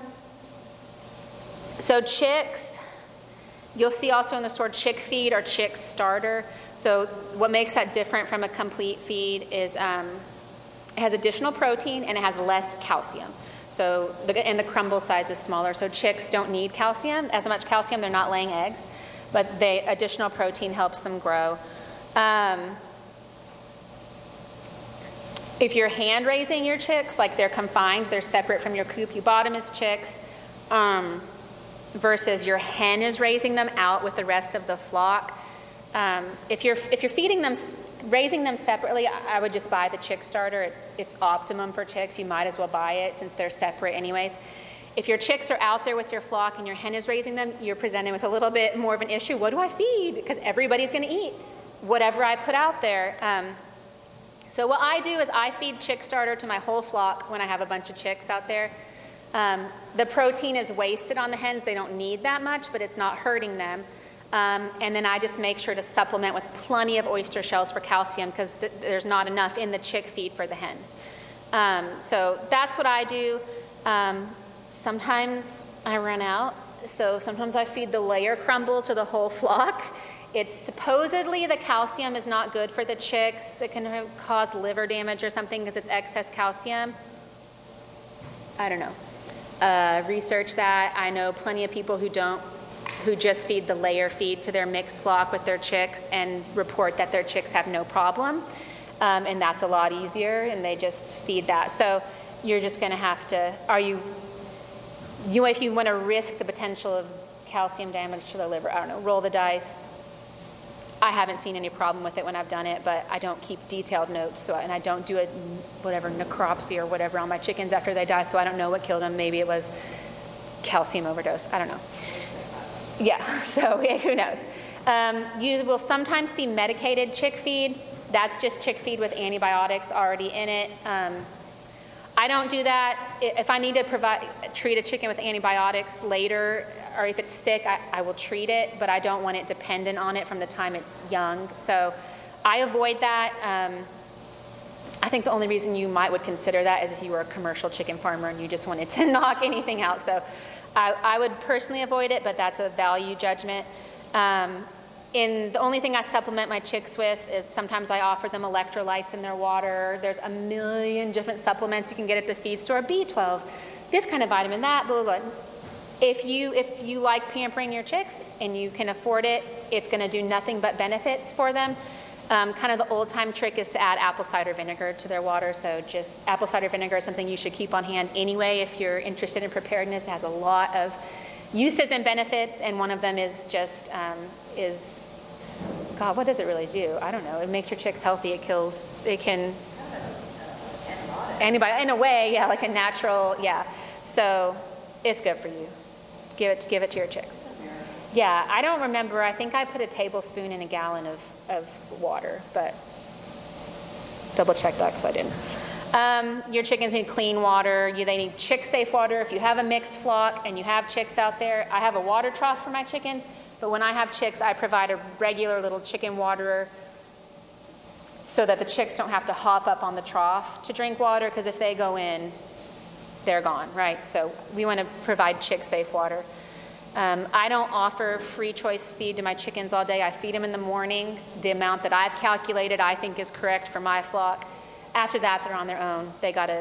so chicks, you'll see also in the store chick feed or chick starter. So what makes that different from a complete feed is um, it has additional protein and it has less calcium. So the, and the crumble size is smaller. So chicks don't need calcium, as much calcium. They're not laying eggs, but the additional protein helps them grow. Um, if you're hand raising your chicks, like they're confined, they're separate from your coop, you bought them as chicks, um, versus your hen is raising them out with the rest of the flock. Um, if you're if you're feeding them, raising them separately, I would just buy the chick starter. It's it's optimum for chicks. You might as well buy it since they're separate anyways. If your chicks are out there with your flock and your hen is raising them, you're presented with a little bit more of an issue. What do I feed? Because everybody's going to eat whatever I put out there. Um, so what I do is I feed chick starter to my whole flock when I have a bunch of chicks out there. Um, the protein is wasted on the hens. They don't need that much, but it's not hurting them. Um, and then I just make sure to supplement with plenty of oyster shells for calcium, because th- there's not enough in the chick feed for the hens. Um, so that's what I do. Um, sometimes I run out, so sometimes I feed the layer crumble to the whole flock. It's supposedly the calcium is not good for the chicks. It can cause liver damage or something because it's excess calcium. I don't know. Uh, research that. I know plenty of people who don't, who just feed the layer feed to their mixed flock with their chicks and report that their chicks have no problem. Um, and that's a lot easier, and they just feed that. So you're just going to have to, are you, you, if you want to risk the potential of calcium damage to the liver, I don't know, roll the dice. I haven't seen any problem with it when I've done it, but I don't keep detailed notes, so and I don't do a whatever necropsy or whatever on my chickens after they die, so I don't know what killed them. Maybe it was calcium overdose. I don't know. Yeah, so yeah, who knows? Um, you will sometimes see medicated chick feed. That's just chick feed with antibiotics already in it. Um, I don't do that. If I need to provide treat a chicken with antibiotics later, or if it's sick, I, I will treat it, but I don't want it dependent on it from the time it's young. So I avoid that. Um, I think the only reason you might would consider that is if you were a commercial chicken farmer and you just wanted to knock anything out. So I, I would personally avoid it, but that's a value judgment. Um, in the only thing I supplement my chicks with is sometimes I offer them electrolytes in their water. There's a million different supplements you can get at the feed store, B twelve, this kind of vitamin, that, blah, blah, blah. If you, if you like pampering your chicks and you can afford it, it's going to do nothing but benefits for them. Um, kind of the old time trick is to add apple cider vinegar to their water. So just apple cider vinegar is something you should keep on hand anyway if you're interested in preparedness. It has a lot of uses and benefits, and one of them is just, um, is, God, what does it really do? I don't know. It makes your chicks healthy. It kills, it can, antibiotic, in a way, yeah, like a natural, yeah. So it's good for you. Give it, give it to your chicks. Yeah, I don't remember. I think I put a tablespoon in a gallon of, of water, but double check that because I didn't. Um, your chickens need clean water. You, they need chick-safe water. If you have a mixed flock and you have chicks out there, I have a water trough for my chickens, but when I have chicks, I provide a regular little chicken waterer so that the chicks don't have to hop up on the trough to drink water, because if they go in, they're gone, right? So we want to provide chick-safe water. Um, I don't offer free choice feed to my chickens all day. I feed them in the morning, the amount that I've calculated I think is correct for my flock. After that, they're on their own. They gotta,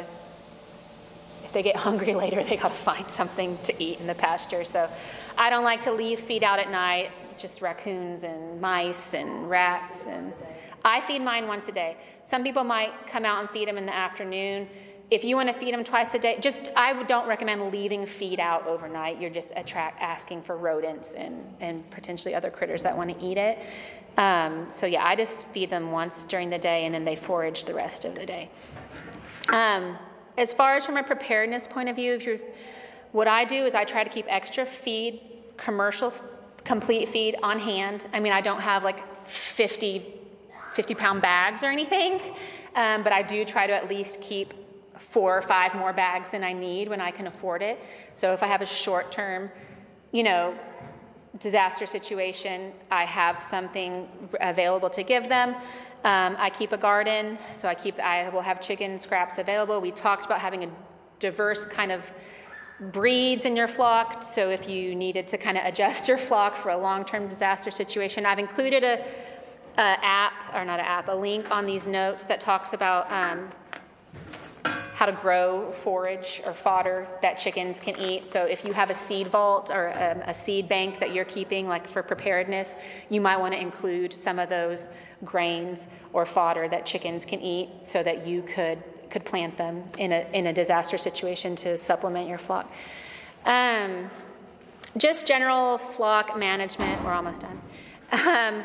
if they get hungry later, they gotta find something to eat in the pasture. So I don't like to leave feed out at night, just raccoons and mice and rats. And I feed mine once a day. Some people might come out and feed them in the afternoon. If you want to feed them twice a day, just I don't recommend leaving feed out overnight. You're just attract asking for rodents and, and potentially other critters that want to eat it. Um, so yeah, I just feed them once during the day, and then they forage the rest of the day. Um, as far as from a preparedness point of view, if you're, what I do is I try to keep extra feed, commercial complete feed on hand. I mean, I don't have like fifty, fifty pound bags or anything, um, but I do try to at least keep four or five more bags than I need when I can afford it. So if I have a short-term, you know, disaster situation, I have something available to give them. Um, I keep a garden, so I keep. I will have chicken scraps available. We talked about having a diverse kind of breeds in your flock, so if you needed to kind of adjust your flock for a long-term disaster situation, I've included a, a app, or not an app, a link on these notes that talks about um, how to grow forage or fodder that chickens can eat. So if you have a seed vault or a, a seed bank that you're keeping, like for preparedness, you might want to include some of those grains or fodder that chickens can eat so that you could could plant them in a in a disaster situation to supplement your flock. Um, just general flock management. We're almost done. Um,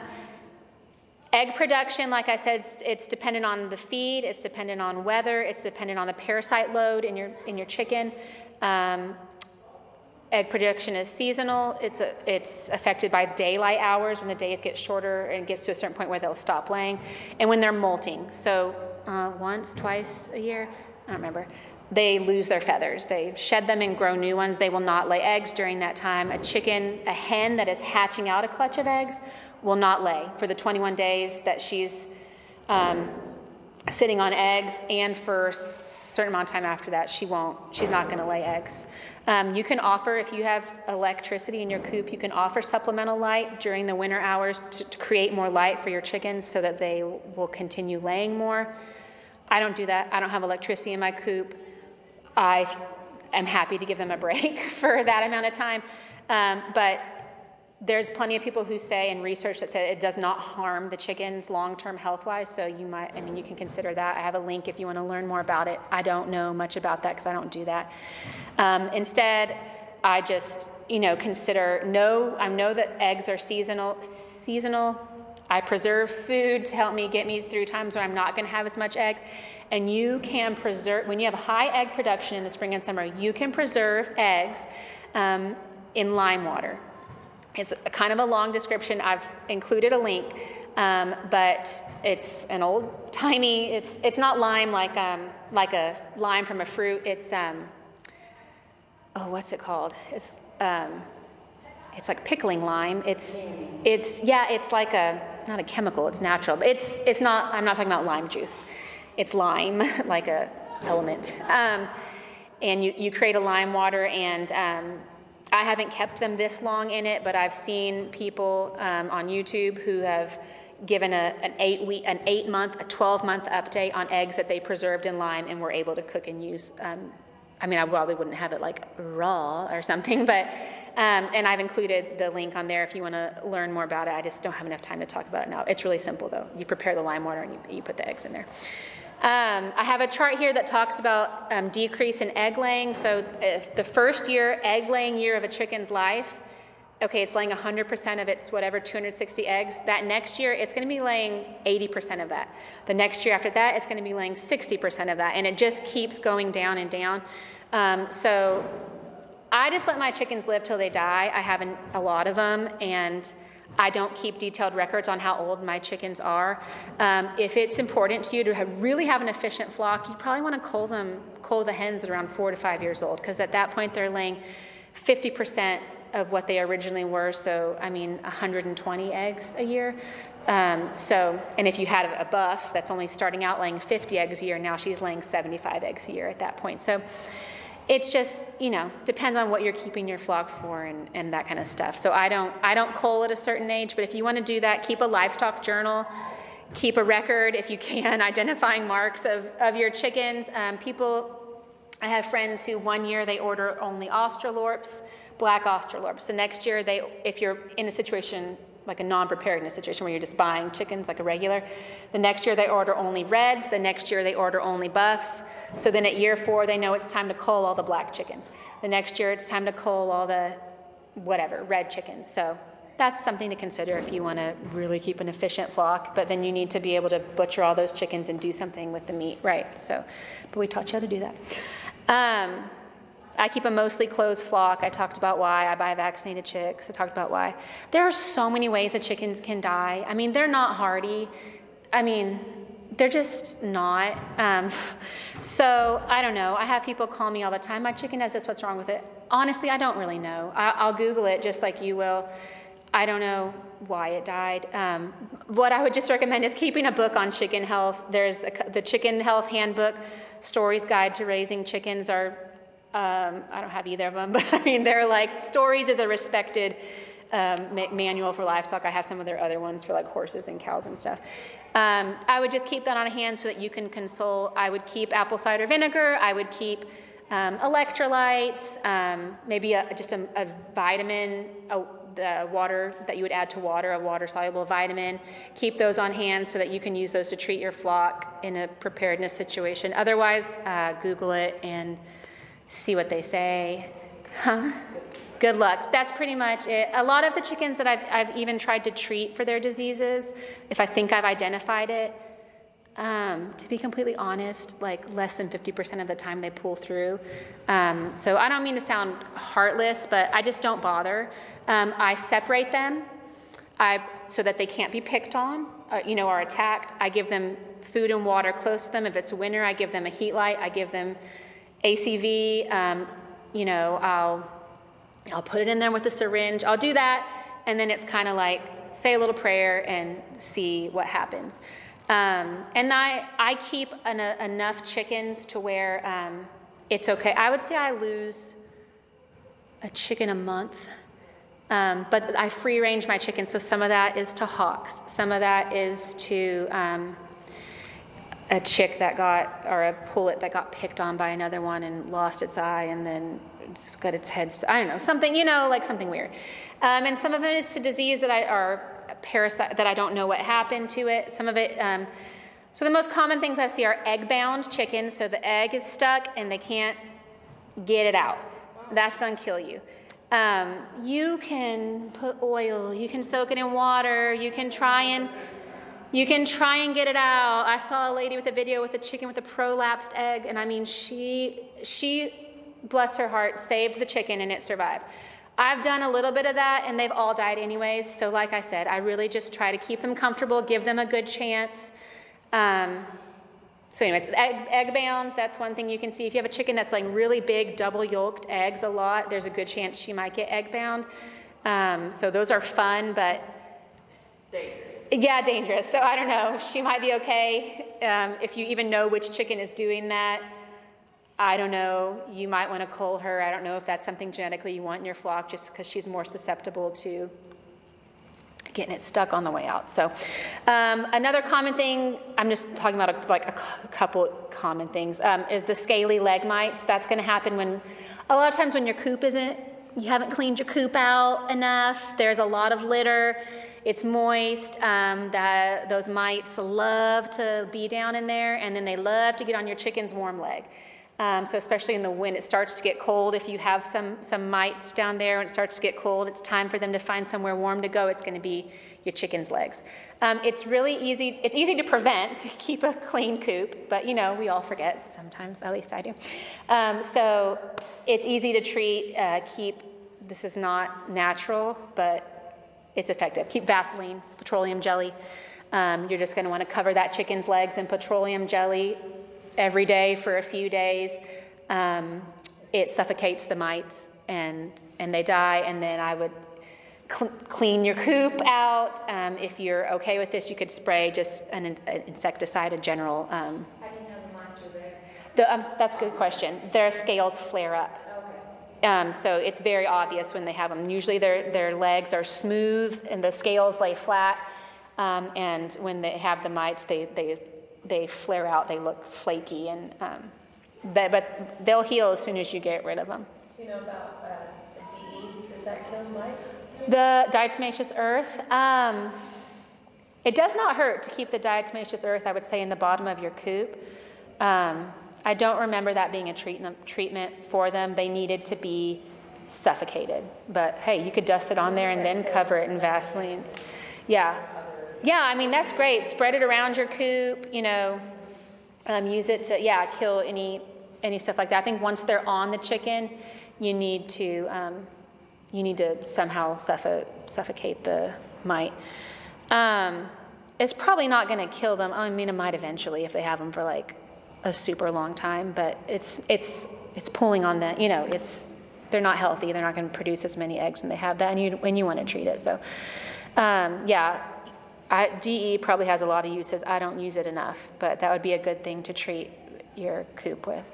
Egg production, like I said, it's, it's dependent on the feed, it's dependent on weather, it's dependent on the parasite load in your in your chicken. Um, egg production is seasonal. It's a, it's affected by daylight hours when the days get shorter and gets to a certain point where they'll stop laying, and when they're molting. So uh, once, twice a year, I don't remember. They lose their feathers. They shed them and grow new ones. They will not lay eggs during that time. A chicken, a hen that is hatching out a clutch of eggs will not lay for the twenty-one days that she's um, sitting on eggs, and for a certain amount of time after that, she won't. She's not going to lay eggs. Um, you can offer, if you have electricity in your coop, you can offer supplemental light during the winter hours to, to create more light for your chickens so that they will continue laying more. I don't do that. I don't have electricity in my coop. I am happy to give them a break for that amount of time. Um, but there's plenty of people who say, and research that said it does not harm the chickens long-term health-wise, so you might, I mean, you can consider that. I have a link if you want to learn more about it. I don't know much about that because I don't do that. Um, instead, I just, you know, consider, know, I know that eggs are seasonal, seasonal. I preserve food to help me get me through times when I'm not going to have as much egg. And you can preserve, when you have high egg production in the spring and summer, you can preserve eggs um, in lime water. It's a kind of a long description. I've included a link, um, but it's an old timey. It's it's not lime like um, like a lime from a fruit. It's um, oh, what's it called? It's um, it's like pickling lime. It's it's yeah. It's like a not a chemical. It's natural, but it's it's not. I'm not talking about lime juice. It's lime, like a element. Um, and you, you create a lime water, and um, I haven't kept them this long in it, but I've seen people um, on YouTube who have given a, an eight week, an eight month, a twelve month update on eggs that they preserved in lime and were able to cook and use. Um, I mean, I probably wouldn't have it like raw or something, but, um, and I've included the link on there if you want to learn more about it. I just don't have enough time to talk about it now. It's really simple though. You prepare the lime water and you, you put the eggs in there. Um, I have a chart here that talks about um, decrease in egg laying. So if the first year, egg laying year of a chicken's life, okay, it's laying one hundred percent of its whatever, two hundred sixty eggs. That next year, it's going to be laying eighty percent of that. The next year after that, it's going to be laying sixty percent of that. And it just keeps going down and down. Um, so I just let my chickens live till they die. I have an, a lot of them, and I don't keep detailed records on how old my chickens are. Um, if it's important to you to have, really have an efficient flock, you probably want to cull them, cull the hens at around four to five years old, because at that point they're laying fifty percent of what they originally were. So, I mean, one hundred twenty eggs a year. Um, so, and if you had a buff that's only starting out laying fifty eggs a year, now she's laying seventy-five eggs a year at that point. So it's just, you know, depends on what you're keeping your flock for and, and that kind of stuff. So I don't, I don't cull at a certain age, but if you want to do that, keep a livestock journal, keep a record if you can, identifying marks of, of your chickens. Um, people, I have friends who one year they order only Australorps, black Australorps. The next year, they, if you're in a situation like a non-preparedness situation where you're just buying chickens like a regular, the next year they order only reds. The next year they order only buffs. So then at year four, they know it's time to cull all the black chickens. The next year, it's time to cull all the whatever, red chickens. So that's something to consider if you want to really keep an efficient flock, but then you need to be able to butcher all those chickens and do something with the meat, right? So, but we taught you how to do that. Um, I keep a mostly closed flock. I talked about why. I buy vaccinated chicks. I talked about why. There are so many ways that chickens can die. I mean, they're not hardy. I mean, they're just not. Um, so I don't know. I have people call me all the time. My chicken does this. What's wrong with it? Honestly, I don't really know. I, I'll Google it just like you will. I don't know why it died. Um, what I would just recommend is keeping a book on chicken health. There's a, the Chicken Health Handbook, Stories Guide to Raising Chickens are Um, I don't have either of them, but I mean, they're like, Stories is a respected um, ma- manual for livestock. I have some of their other ones for like horses and cows and stuff. Um, I would just keep that on hand so that you can console. I would keep apple cider vinegar. I would keep um, electrolytes, um, maybe a, just a, a vitamin, a, the water that you would add to water, a water-soluble vitamin. Keep those on hand so that you can use those to treat your flock in a preparedness situation. Otherwise, uh, Google it and see what they say. Huh? Good luck. That's pretty much it. A lot of the chickens that I've, I've even tried to treat for their diseases, if I think I've identified it, um, to be completely honest, like less than fifty percent of the time they pull through. Um, so I don't mean to sound heartless, but I just don't bother. Um, I separate them I, so that they can't be picked on, uh, you know, or attacked. I give them food and water close to them. If it's winter, I give them a heat light. I give them A C V, um, you know, I'll I'll put it in there with a syringe. I'll do that, and then it's kind of like say a little prayer and see what happens. Um, and I I keep an, uh, enough chickens to where um, it's okay. I would say I lose a chicken a month, um, but I free range my chickens. So some of that is to hawks. Some of that is to um, a chick that got, or a pullet that got picked on by another one and lost its eye and then it's got its head, st- I don't know, something, you know, like something weird. Um, and some of it is to disease that I, or parasite, that I don't know what happened to it. Some of it, um, so the most common things I see are egg-bound chickens. So the egg is stuck and they can't get it out. That's going to kill you. Um, you can put oil, you can soak it in water, you can try and You can try and get it out. I saw a lady with a video with a chicken with a prolapsed egg, and I mean, she, she, bless her heart, saved the chicken and it survived. I've done a little bit of that, and they've all died anyways. So like I said, I really just try to keep them comfortable, give them a good chance. Um, so anyways, egg, egg bound, that's one thing you can see. If you have a chicken that's like really big, double yolked eggs a lot, there's a good chance she might get egg bound. Um, so those are fun, but Dangerous. Yeah, dangerous. So I don't know. She might be okay. Um, if you even know which chicken is doing that, I don't know. You might want to cull her. I don't know if that's something genetically you want in your flock, just because she's more susceptible to getting it stuck on the way out. So um, another common thing, I'm just talking about a, like a, a couple common things, um, is the scaly leg mites. That's going to happen when, a lot of times when your coop isn't, you haven't cleaned your coop out enough. There's a lot of litter. It's moist. Um, that those mites love to be down in there, and then they love to get on your chicken's warm leg. Um, so especially in the wind, it starts to get cold. If you have some some mites down there and it starts to get cold, it's time for them to find somewhere warm to go. It's going to be your chicken's legs. Um, it's really easy. It's easy to prevent. Keep a clean coop, but you know we all forget sometimes. At least I do. Um, so it's easy to treat. Uh, keep. This is not natural, but it's effective. Keep Vaseline, petroleum jelly. Um, you're just going to want to cover that chicken's legs in petroleum jelly every day for a few days. Um, it suffocates the mites and and they die. And then I would cl- clean your coop out. Um, if you're okay with this, you could spray just an, an insecticide, a general. Um, How do you know the mites are there? The, um, that's a good question. Their scales flare up. Okay. Um, so it's very obvious when they have them. Usually their, their legs are smooth and the scales lay flat. Um, and when they have the mites, they, they, they flare out. They look flaky. and um, but, but they'll heal as soon as you get rid of them. Do you know about uh, the D E? Does that kill mites? The diatomaceous earth, um, it does not hurt to keep the diatomaceous earth, I would say, in the bottom of your coop. Um, I don't remember that being a treatment treatment for them. They needed to be suffocated. But hey, you could dust it on there and then cover it in Vaseline. Yeah. Yeah, I mean, that's great. Spread it around your coop, you know, um, use it to, yeah, kill any any stuff like that. I think once they're on the chicken, you need to um, you need to somehow suffo- suffocate the mite. Um, it's probably not going to kill them. I mean, it might eventually if they have them for like a super long time, but it's it's it's pulling on the, you know, it's they're not healthy. They're not going to produce as many eggs when they have that, and you when you want to treat it. So, um, yeah. I, D E probably has a lot of uses. I don't use it enough, but that would be a good thing to treat your coop with.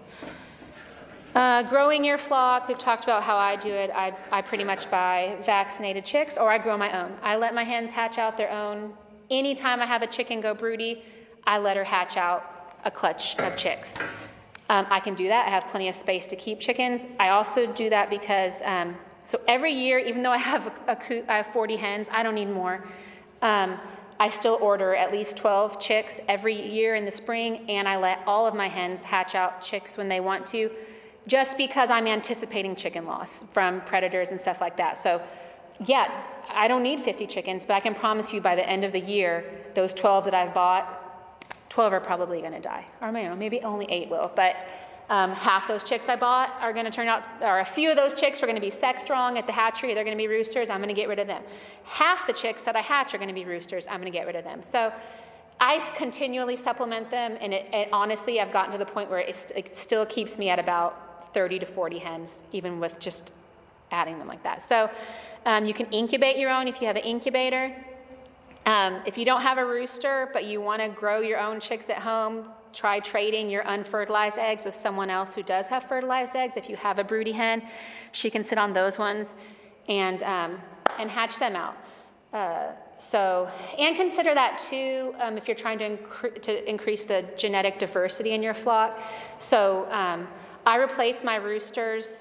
Uh, growing your flock, we've talked about how I do it. I, I pretty much buy vaccinated chicks, or I grow my own. I let my hens hatch out their own. Anytime I have a chicken go broody, I let her hatch out a clutch of chicks. Um, I can do that. I have plenty of space to keep chickens. I also do that because, um, so every year, even though I have a, a coop, I have forty hens, I don't need more. Um, I still order at least twelve chicks every year in the spring, and I let all of my hens hatch out chicks when they want to, just because I'm anticipating chicken loss from predators and stuff like that. So, yeah, I don't need fifty chickens, but I can promise you by the end of the year, those twelve that I've bought, twelve are probably going to die. Or maybe, maybe only eight will, but um, half those chicks I bought are going to turn out, or a few of those chicks are going to be sex strong at the hatchery. They're going to be roosters. I'm going to get rid of them. Half the chicks that I hatch are going to be roosters. I'm going to get rid of them. So I continually supplement them, and it, it, honestly, I've gotten to the point where it, it still keeps me at about thirty to forty hens, even with just adding them like that. So um, you can incubate your own if you have an incubator. Um, if you don't have a rooster, but you want to grow your own chicks at home, try trading your unfertilized eggs with someone else who does have fertilized eggs. If you have a broody hen, she can sit on those ones and um, and hatch them out. Uh, so, and consider that too um, if you're trying to, incre- to increase the genetic diversity in your flock. So um, I replace my roosters,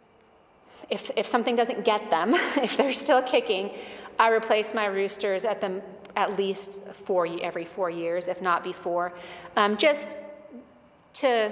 if if something doesn't get them, if they're still kicking, I replace my roosters at the at least four every four years, if not before, um, just to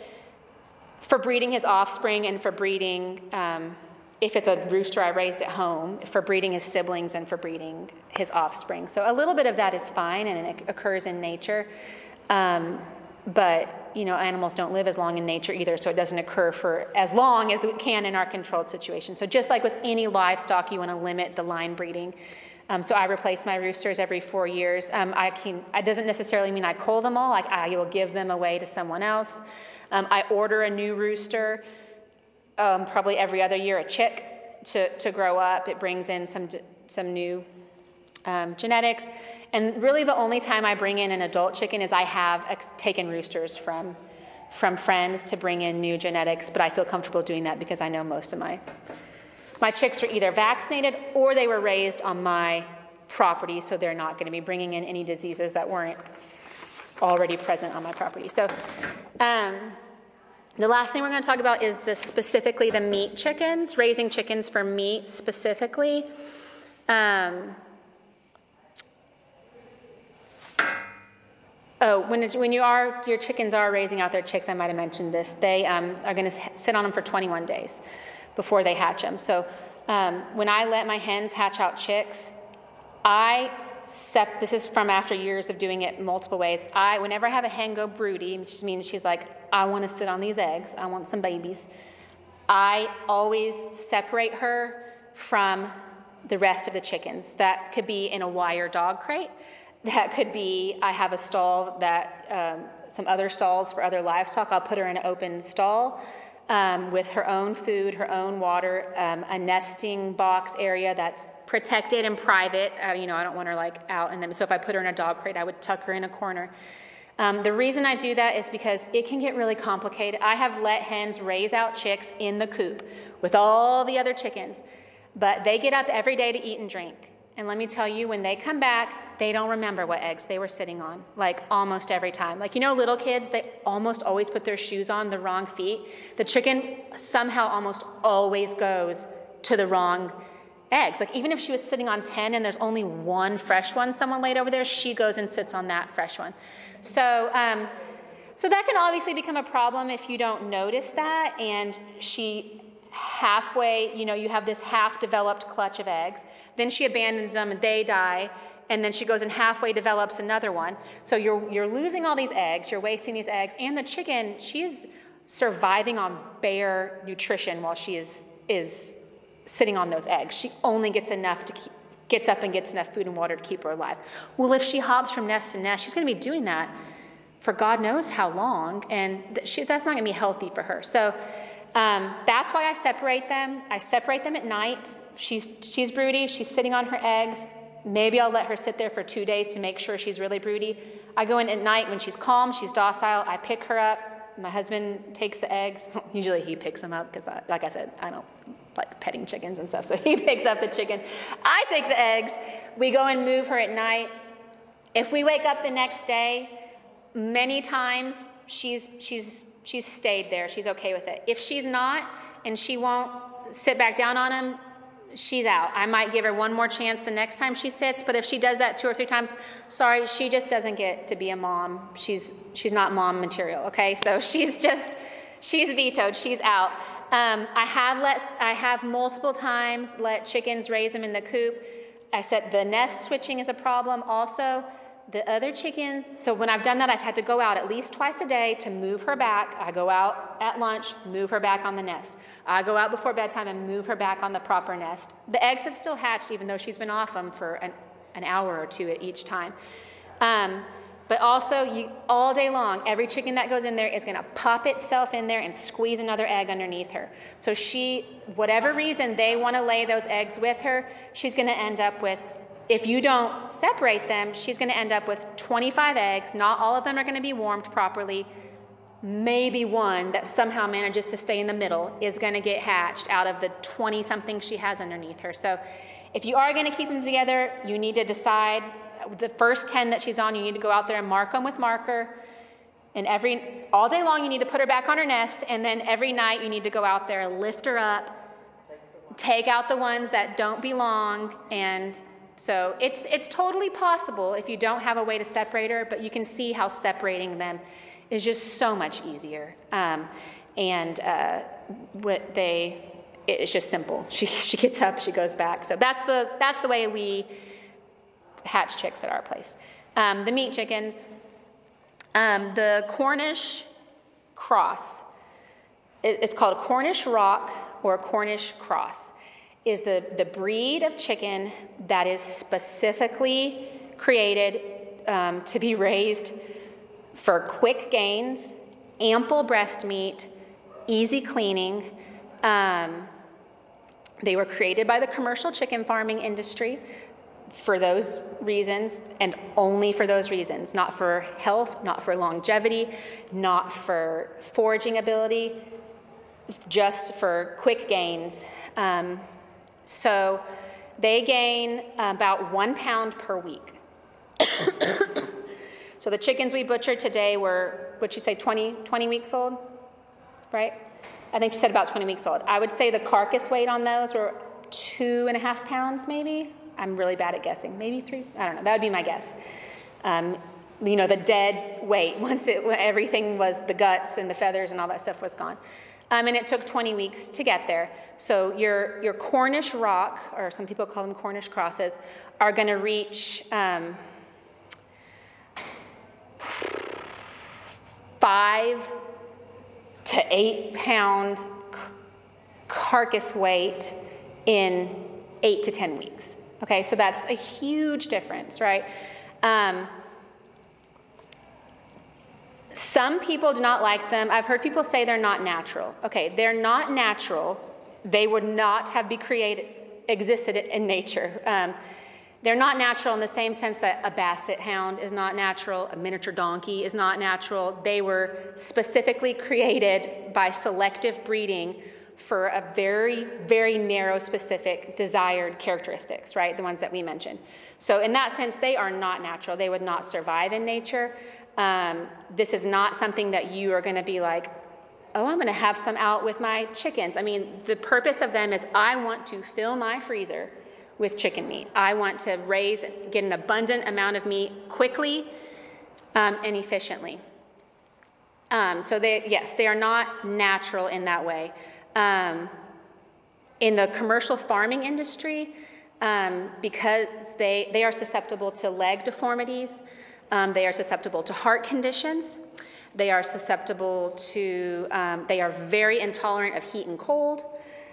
for breeding his offspring and for breeding, um, if it's a rooster I raised at home, for breeding his siblings and for breeding his offspring. So a little bit of that is fine, and it occurs in nature, um, but you know, animals don't live as long in nature either, so it doesn't occur for as long as it can in our controlled situation. So just like with any livestock, you want to limit the line breeding. Um, so I replace my roosters every four years. Um, I can. It doesn't necessarily mean I cull them all. Like I will give them away to someone else. Um, I order a new rooster um, probably every other year, a chick to to grow up. It brings in some some new um, genetics. And really the only time I bring in an adult chicken is I have ex- taken roosters from from friends to bring in new genetics, but I feel comfortable doing that because I know most of my my chicks were either vaccinated or they were raised on my property, so they're not going to be bringing in any diseases that weren't already present on my property. So um, the last thing we're going to talk about is the specifically the meat chickens, raising chickens for meat specifically. Um, Oh, when, it's, when you are, your chickens are raising out their chicks, I might have mentioned this, they um, are going to sit on them for twenty-one days before they hatch them. So um, when I let my hens hatch out chicks, I, sep- this is from after years of doing it multiple ways, I, whenever I have a hen go broody, which means she's like, I want to sit on these eggs, I want some babies, I always separate her from the rest of the chickens. That could be in a wire dog crate. That could be, I have a stall that, um, some other stalls for other livestock. I'll put her in an open stall um, with her own food, her own water, um, a nesting box area that's protected and private. Uh, you know, I don't want her like out in them. So if I put her in a dog crate, I would tuck her in a corner. Um, the reason I do that is because it can get really complicated. I have let hens raise out chicks in the coop with all the other chickens, but they get up every day to eat and drink. And let me tell you, when they come back, they don't remember what eggs they were sitting on, like almost every time. Like, you know, little kids, they almost always put their shoes on the wrong feet. The chicken somehow almost always goes to the wrong eggs. Like, even if she was sitting on ten and there's only one fresh one someone laid over there, she goes and sits on that fresh one. So, um, so that can obviously become a problem if you don't notice that, and she halfway, you know, you have this half-developed clutch of eggs. Then she abandons them and they die, and then she goes and halfway develops another one. So you're you're losing all these eggs, you're wasting these eggs, and the chicken, she's surviving on bare nutrition while she is is sitting on those eggs. She only gets enough to keep, gets up and gets enough food and water to keep her alive. Well, if she hops from nest to nest, she's going to be doing that for God knows how long, and she, that's not going to be healthy for her. So um, that's why I separate them. I separate them at night. She's, she's broody. She's sitting on her eggs. Maybe I'll let her sit there for two days to make sure she's really broody. I go in at night when she's calm, she's docile. I pick her up. My husband takes the eggs. Usually he picks them up because, like I said, I don't like petting chickens and stuff. So he picks up the chicken. I take the eggs. We go and move her at night. If we wake up the next day, many times she's she's she's stayed there. She's okay with it. If she's not and she won't sit back down on him, she's out. I might give her one more chance the next time she sits, but if she does that two or three times, sorry, she just doesn't get to be a mom. She's she's not mom material, okay? So she's just, she's vetoed, she's out. Um, I have let, I have multiple times let chickens raise them in the coop. I said the nest switching is a problem also. The other chickens, so when I've done that, I've had to go out at least twice a day to move her back. I go out at lunch, move her back on the nest. I go out before bedtime and move her back on the proper nest. The eggs have still hatched, even though she's been off them for an, an hour or two at each time. Um, but also, you, all day long, every chicken that goes in there is going to pop itself in there and squeeze another egg underneath her. So she, whatever reason they want to lay those eggs with her, she's going to end up with, if you don't separate them, she's going to end up with twenty-five eggs. Not all of them are going to be warmed properly. Maybe one that somehow manages to stay in the middle is going to get hatched out of the twenty-something she has underneath her. So if you are going to keep them together, you need to decide. The first ten that she's on, you need to go out there and mark them with marker. And every all day long, you need to put her back on her nest. And then every night, you need to go out there, lift her up, take out the ones that don't belong, and so it's it's totally possible if you don't have a way to separate her, but you can see how separating them is just so much easier. Um, and uh, what they, it's just simple. She she gets up, she goes back. So that's the that's the way we hatch chicks at our place. Um, the meat chickens, um, the Cornish cross. It, it's called a Cornish rock or a Cornish cross. Is the, the breed of chicken that is specifically created um, to be raised for quick gains, ample breast meat, easy cleaning. Um, they were created by the commercial chicken farming industry. for those reasons and only for those reasons, not for health, not for longevity, not for foraging ability, just for quick gains. Um, so they gain about one pound per week. So the chickens we butchered today were, what'd you say, twenty, twenty weeks old, right? I think she said about twenty weeks old. I would say the carcass weight on those were two and a half pounds maybe. I'm really bad at guessing. Maybe three? I don't know. That would be my guess. Um, you know, the dead weight, once it, everything was, the guts and the feathers and all that stuff was gone. Um, and it took twenty weeks to get there. So your, your Cornish rock, or some people call them Cornish crosses, are going to reach um, five to eight pound c- carcass weight in eight to ten weeks. Okay, so that's a huge difference, right? Um, some people do not like them. I've heard people say they're not natural. Okay, they're not natural. They would not have be created, existed in nature. Um, they're not natural in the same sense that a basset hound is not natural, a miniature donkey is not natural. They were specifically created by selective breeding for a very, very narrow, specific, desired characteristics, right? The ones that we mentioned. So in that sense, they are not natural. They would not survive in nature. Um, this is not something that you are going to be like, oh, I'm going to have some out with my chickens. I mean, the purpose of them is I want to fill my freezer with chicken meat. I want to raise, get an abundant amount of meat quickly um, and efficiently. Um, so they, yes, they are not natural in that way. Um, in the commercial farming industry, um, because they, they are susceptible to leg deformities, um, they are susceptible to heart conditions, they are susceptible to, um, they are very intolerant of heat and cold.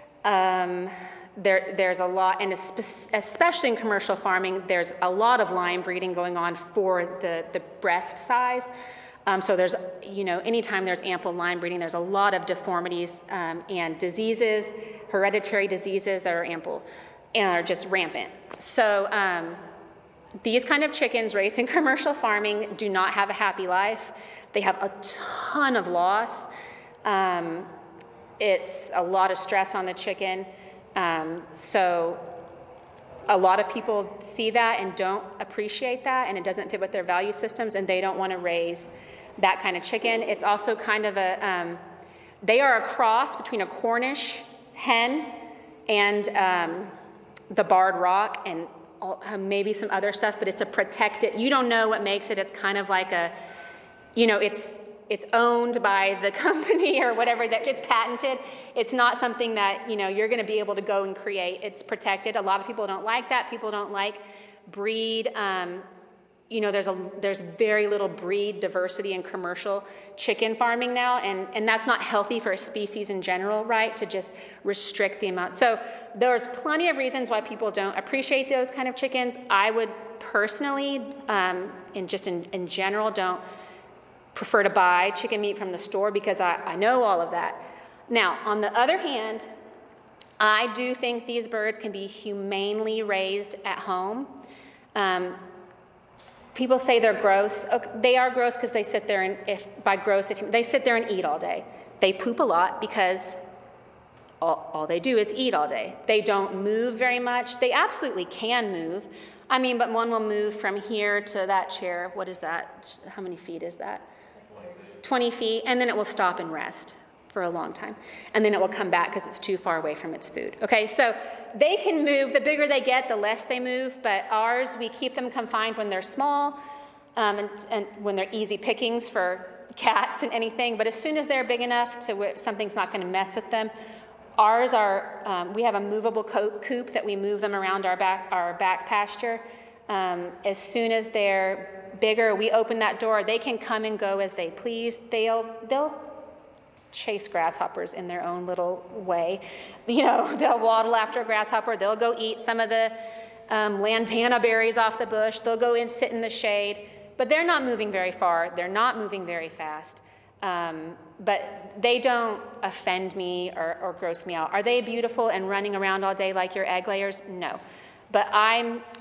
Um, there, there's a lot, and especially in commercial farming, there's a lot of line breeding going on for the, the breast size. Um, so there's, you know, anytime there's ample line breeding, there's a lot of deformities um, and diseases, hereditary diseases that are ample and are just rampant. So um, these kind of chickens raised in commercial farming do not have a happy life. They have a ton of loss. Um, it's a lot of stress on the chicken. Um, so a lot of people see that and don't appreciate that, and it doesn't fit with their value systems, and they don't want to raise that kind of chicken. It's also kind of a, um, they are a cross between a Cornish hen and um, the barred rock and all, uh, maybe some other stuff, but it's a protected, you don't know what makes it. It's kind of like a, you know, it's it's owned by the company or whatever, that it's patented. It's not something that, you know, you're going to be able to go and create. It's protected. A lot of people don't like that. People don't like breed. Um, you know, there's a there's very little breed diversity in commercial chicken farming now, and, and that's not healthy for a species in general, right, to just restrict the amount. So there's plenty of reasons why people don't appreciate those kind of chickens. I would personally, um, and just in, in general, don't prefer to buy chicken meat from the store because I, I know all of that. Now, on the other hand, I do think these birds can be humanely raised at home. Um, people say they're gross. Okay, they are gross because they sit there and, if by gross, if you, they sit there and eat all day. They poop a lot because all, all they do is eat all day. They don't move very much. They absolutely can move. I mean, but one will move from here to that chair. What is that? How many feet is that? twenty feet, and then it will stop and rest for a long time. And then it will come back because it's too far away from its food. Okay, so they can move. The bigger they get, the less they move, but ours, we keep them confined when they're small um, and, and when they're easy pickings for cats and anything. But as soon as they're big enough to where something's not going to mess with them, ours are, um, we have a movable coop that we move them around our back, our back pasture. Um, as soon as they're bigger, we open that door, they can come and go as they please. They'll they'll chase grasshoppers in their own little way. You know, they'll waddle after a grasshopper. They'll go eat some of the um, lantana berries off the bush. They'll go and sit in the shade. But they're not moving very far. They're not moving very fast. Um, but they don't offend me or, or gross me out. Are they beautiful and running around all day like your egg layers? No. But I'm...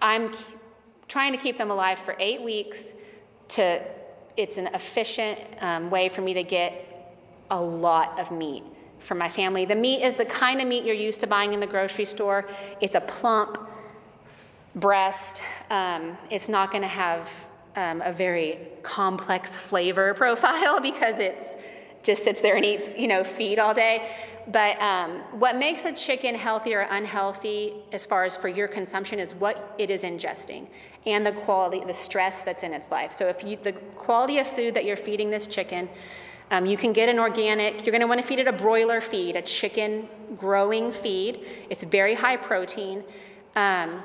I'm k- trying to keep them alive for eight weeks to, it's an efficient um, way for me to get a lot of meat for my family. The meat is the kind of meat you're used to buying in the grocery store. It's a plump breast. Um, it's not going to have um, a very complex flavor profile because it's just sits there and eats, you know, feed all day. But um, what makes a chicken healthy or unhealthy as far as for your consumption is what it is ingesting and the quality, the stress that's in its life. So if you, the quality of food that you're feeding this chicken, um, you can get an organic, you're gonna wanna feed it a broiler feed, a chicken growing feed. It's very high protein. Um,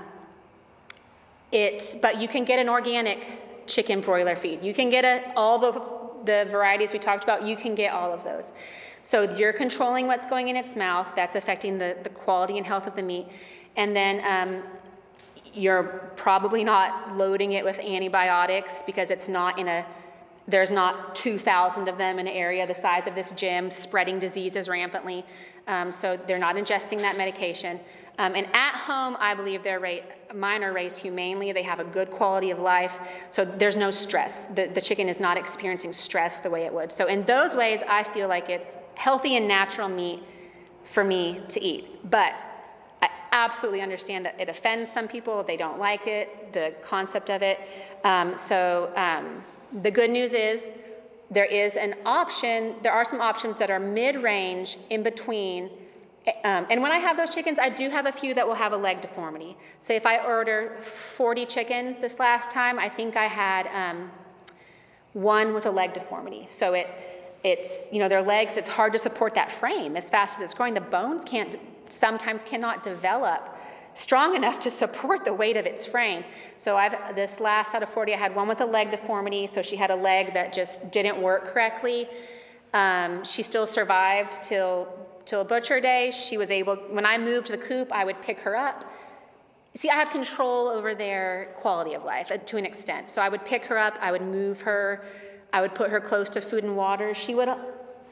it, but you can get an organic chicken broiler feed. You can get a, all the the varieties we talked about, you can get all of those. So you're controlling what's going in its mouth. That's affecting the, the quality and health of the meat. And then um, you're probably not loading it with antibiotics because it's not in a, there's not two thousand of them in an area the size of this gym spreading diseases rampantly. Um, so they're not ingesting that medication. Um, and at home, I believe they're ra- mine are raised humanely. They have a good quality of life. So there's no stress. The, the chicken is not experiencing stress the way it would. So in those ways, I feel like it's healthy and natural meat for me to eat. But I absolutely understand that it offends some people. They don't like it, the concept of it. Um, so um, the good news is there is an option. There are some options that are mid-range in between. Um, and when I have those chickens, I do have a few that will have a leg deformity. So if I order forty chickens this last time, I think I had um, one with a leg deformity. So it, it's, you know, their legs, it's hard to support that frame as fast as it's growing. The bones can't, sometimes cannot develop strong enough to support the weight of its frame. So I've, this last out of forty, I had one with a leg deformity. So she had a leg that just didn't work correctly. Um, she still survived till till butcher day. She was able, when I moved the coop, I would pick her up. See, I have control over their quality of life uh, to an extent. So I would pick her up, I would move her, I would put her close to food and water. She would uh,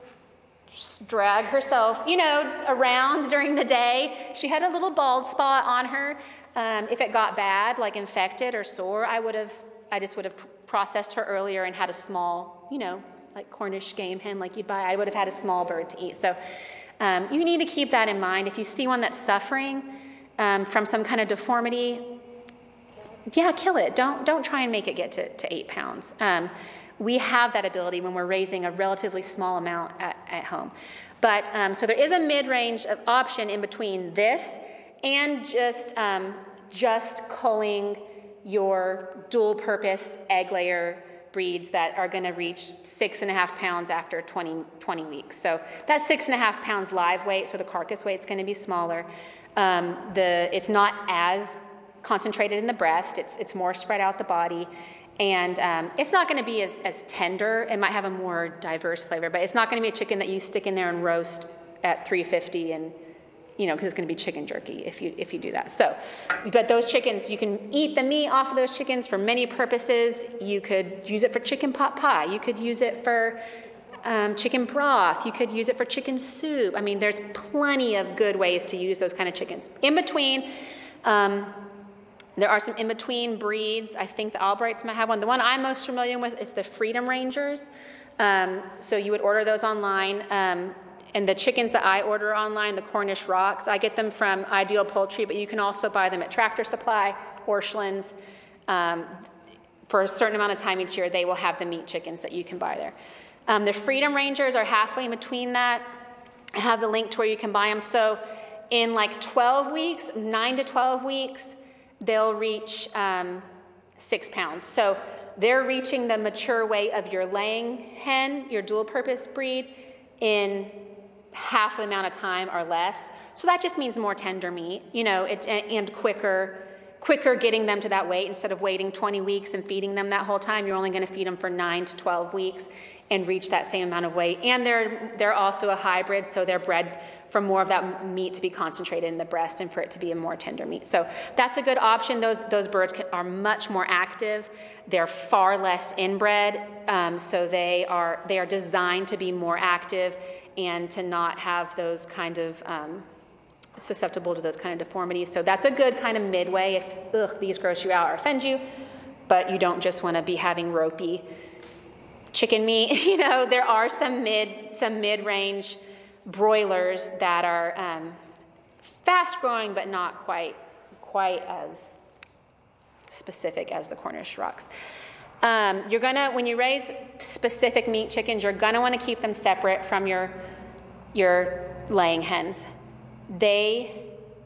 drag herself, you know, around during the day. She had a little bald spot on her. Um, if it got bad, like infected or sore, I would have, I just would have processed her earlier and had a small, you know, like Cornish game hen like you'd buy. I would have had a small bird to eat. So Um, you need to keep that in mind. If you see one that's suffering um, from some kind of deformity, yeah, kill it. Don't don't try and make it get to, to eight pounds. Um, we have that ability when we're raising a relatively small amount at, at home. But um, so there is a mid-range of option in between this and just um, just culling your dual-purpose egg layer breeds that are going to reach six and a half pounds after twenty, twenty weeks. So that's six and a half pounds live weight, so the carcass weight's going to be smaller. Um, the it's not as concentrated in the breast. It's it's more spread out the body, and um, it's not going to be as, as tender. It might have a more diverse flavor, but it's not going to be a chicken that you stick in there and roast at three fifty and, you know, because it's going to be chicken jerky if you if you do that. So, but those chickens, you can eat the meat off of those chickens for many purposes. You could use it for chicken pot pie. You could use it for um, chicken broth. You could use it for chicken soup. I mean, there's plenty of good ways to use those kind of chickens. In between, um, there are some in-between breeds. I think the Albrights might have one. The one I'm most familiar with is the Freedom Rangers. Um, so you would order those online. Um, And the chickens that I order online, the Cornish Rocks, I get them from Ideal Poultry, but you can also buy them at Tractor Supply, Orscheln's. Um, for a certain amount of time each year, they will have the meat chickens that you can buy there. Um, the Freedom Rangers are halfway in between that. I have the link to where you can buy them. So in like twelve weeks, nine to twelve weeks, they'll reach um, six pounds. So they're reaching the mature weight of your laying hen, your dual-purpose breed, in half the amount of time or less. So that just means more tender meat, you know, it, and quicker, quicker getting them to that weight. Instead of waiting twenty weeks and feeding them that whole time, you're only going to feed them for nine to twelve weeks and reach that same amount of weight. And they're they're also a hybrid, so they're bred for more of that meat to be concentrated in the breast and for it to be a more tender meat. So that's a good option. Those those birds can, are much more active. They're far less inbred, um, so they are they are designed to be more active and to not have those kind of um, susceptible to those kind of deformities. So that's a good kind of midway if, ugh, these gross you out or offend you, but you don't just want to be having ropey chicken meat. You know, there are some mid, some mid-range broilers that are um, fast-growing, but not quite, quite as specific as the Cornish rocks. Um, you're gonna, when you raise specific meat chickens, you're gonna want to keep them separate from your your laying hens. They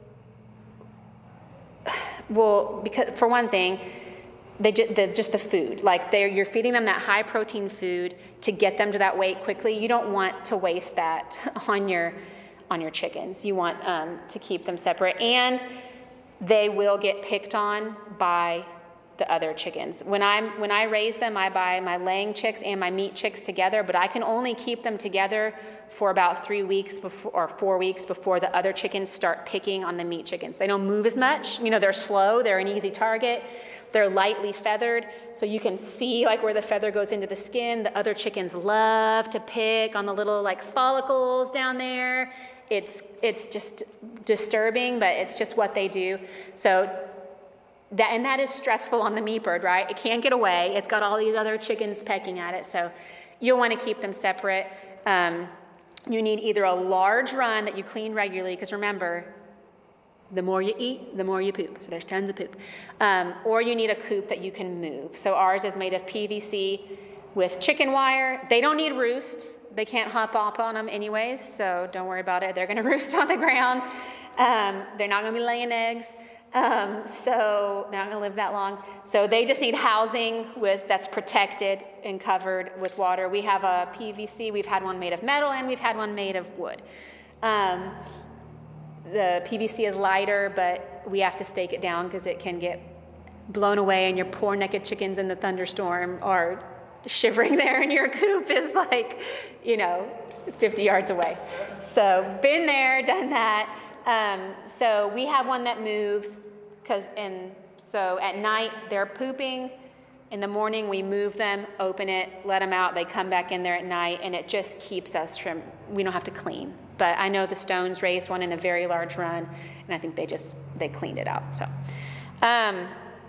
will, because for one thing, they just the, just the food, like they're you're feeding them that high protein food to get them to that weight quickly. You don't want to waste that on your on your chickens. You want um, to keep them separate, and they will get picked on by the other chickens. When I'm when I raise them, I buy my laying chicks and my meat chicks together, but I can only keep them together for about three weeks before or four weeks before the other chickens start picking on the meat chickens. They don't move as much. You know, they're slow. They're an easy target. They're lightly feathered, so you can see like where the feather goes into the skin. The other chickens love to pick on the little like follicles down there. It's it's just disturbing, but it's just what they do. So that, and that is stressful on the meat bird, right? It can't get away. It's got all these other chickens pecking at it. So you'll want to keep them separate. Um, you need either a large run that you clean regularly, because remember, the more you eat, the more you poop. So there's tons of poop. Um, or you need a coop that you can move. So ours is made of P V C with chicken wire. They don't need roosts. They can't hop up on them anyways, so don't worry about it. They're going to roost on the ground. Um, they're not going to be laying eggs. Um, so they're not going to live that long. So they just need housing with that's protected and covered with water. We have a P V C. We've had one made of metal, and we've had one made of wood. Um, the P V C is lighter, but we have to stake it down because it can get blown away, and your poor naked chickens in the thunderstorm are shivering there, and your coop is like, you know, fifty yards away. So been there, done that. Um, so we have one that moves, cause, and so at night they're pooping. In the morning we move them, open it, let them out. They come back in there at night, and it just keeps us from, we don't have to clean. But I know the Stones raised one in a very large run, and I think they just, they cleaned it out. So um,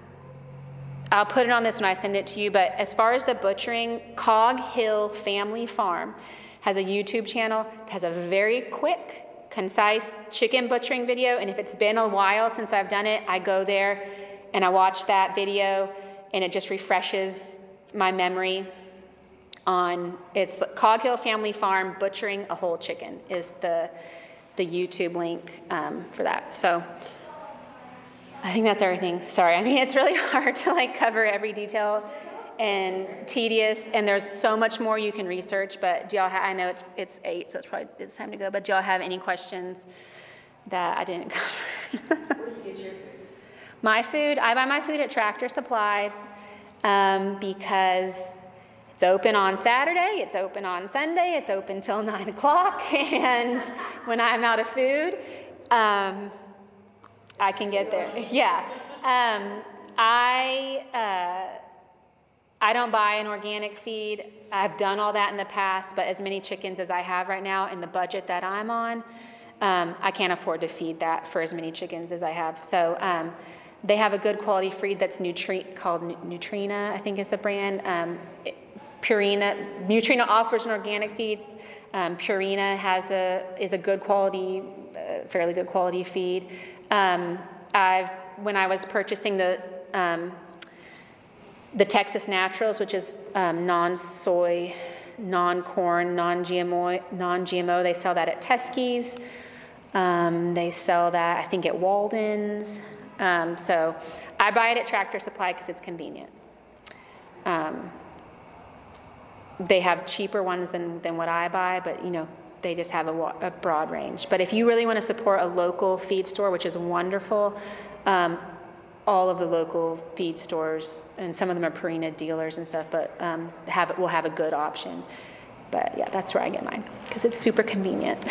I'll put it on this when I send it to you. But as far as the butchering, Cog Hill Family Farm has a YouTube channel that has a very quick, concise chicken butchering video, and if it's been a while since I've done it, I go there and I watch that video, and it just refreshes my memory on, it's Cog Hill Family Farm Butchering a Whole Chicken is the the YouTube link um, for that. So I think that's everything. Sorry, I mean, it's really hard to like cover every detail and tedious, and there's so much more you can research, but do y'all have, I know it's it's eight, so it's probably it's time to go, but do y'all have any questions that I didn't cover? Where do you get your food? My food, I buy my food at Tractor Supply um, because it's open on Saturday, it's open on Sunday, it's open till nine o'clock, and when I'm out of food, um, I can get there. Yeah. Um, I... Uh, I don't buy an organic feed. I've done all that in the past, but as many chickens as I have right now in the budget that I'm on, um, I can't afford to feed that for as many chickens as I have. So um, they have a good quality feed that's Nutri- called Nutrina, I think is the brand. Um, it, Purina, Nutrina offers an organic feed. Um, Purina has a is a good quality, uh, fairly good quality feed. Um, I've when I was purchasing the um, The Texas Naturals, which is um, non-soy, non-corn, non-G M O, non-G M O. They sell that at Teskey's. Um, they sell that, I think, at Walden's. Um, so I buy it at Tractor Supply because it's convenient. Um, they have cheaper ones than, than what I buy, but, you know, they just have a, a broad range. But if you really want to support a local feed store, which is wonderful, um, all of the local feed stores, and some of them are Purina dealers and stuff, but um, have will have a good option. But yeah, that's where I get mine because it's super convenient.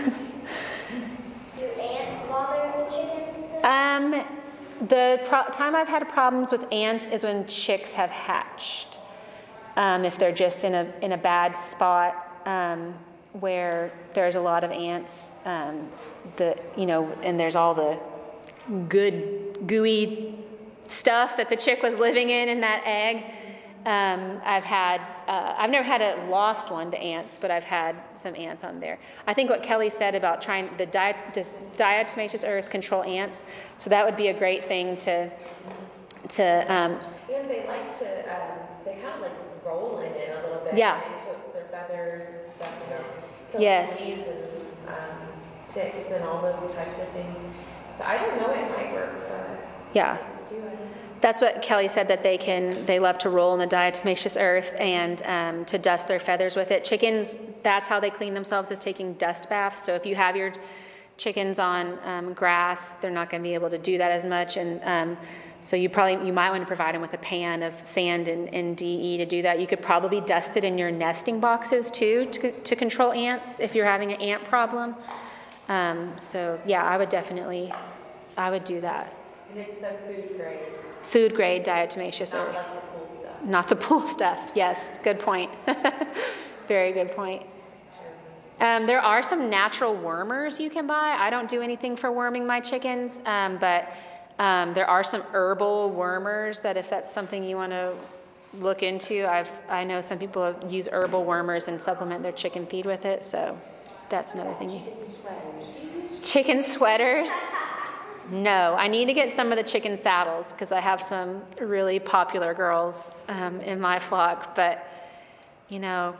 Do ants bother the chickens? um, the pro- time I've had problems with ants is when chicks have hatched. Um, if they're just in a in a bad spot um, where there's a lot of ants, um, the, you know, and there's all the good gooey stuff that the chick was living in in that egg. Um, I've had, uh, I've never had a lost one to ants, but I've had some ants on there. I think what Kelly said about trying the di- diatomaceous earth control ants, so that would be a great thing to, to. Um, And they like to, um, they kind of like roll in it a little bit. Yeah. It coats their feathers and stuff, you know. kills Yes. bees and um, ticks and all those types of things. So I don't know, it might work for yeah. ants too. I don't know. That's what Kelly said, that they can, they love to roll in the diatomaceous earth and um, to dust their feathers with it. Chickens, that's how they clean themselves, is taking dust baths. So if you have your chickens on um, grass, they're not going to be able to do that as much. And um, so you probably, you might want to provide them with a pan of sand and, and D E to do that. You could probably dust it in your nesting boxes too, to, to control ants if you're having an ant problem. Um, so yeah, I would definitely, I would do that. And it's the food grade, Food grade diatomaceous not earth. like the pool stuff. Not the pool stuff. Yes, good point. Very good point. Um, there are some natural wormers you can buy. I don't do anything for worming my chickens, um, but um, there are some herbal wormers that if that's something you want to look into, I've I know some people use herbal wormers and supplement their chicken feed with it. So that's another thing. Chicken sweaters. Do you use Chicken sweaters. No, I need to get some of the chicken saddles because I have some really popular girls um, in my flock. But, you know,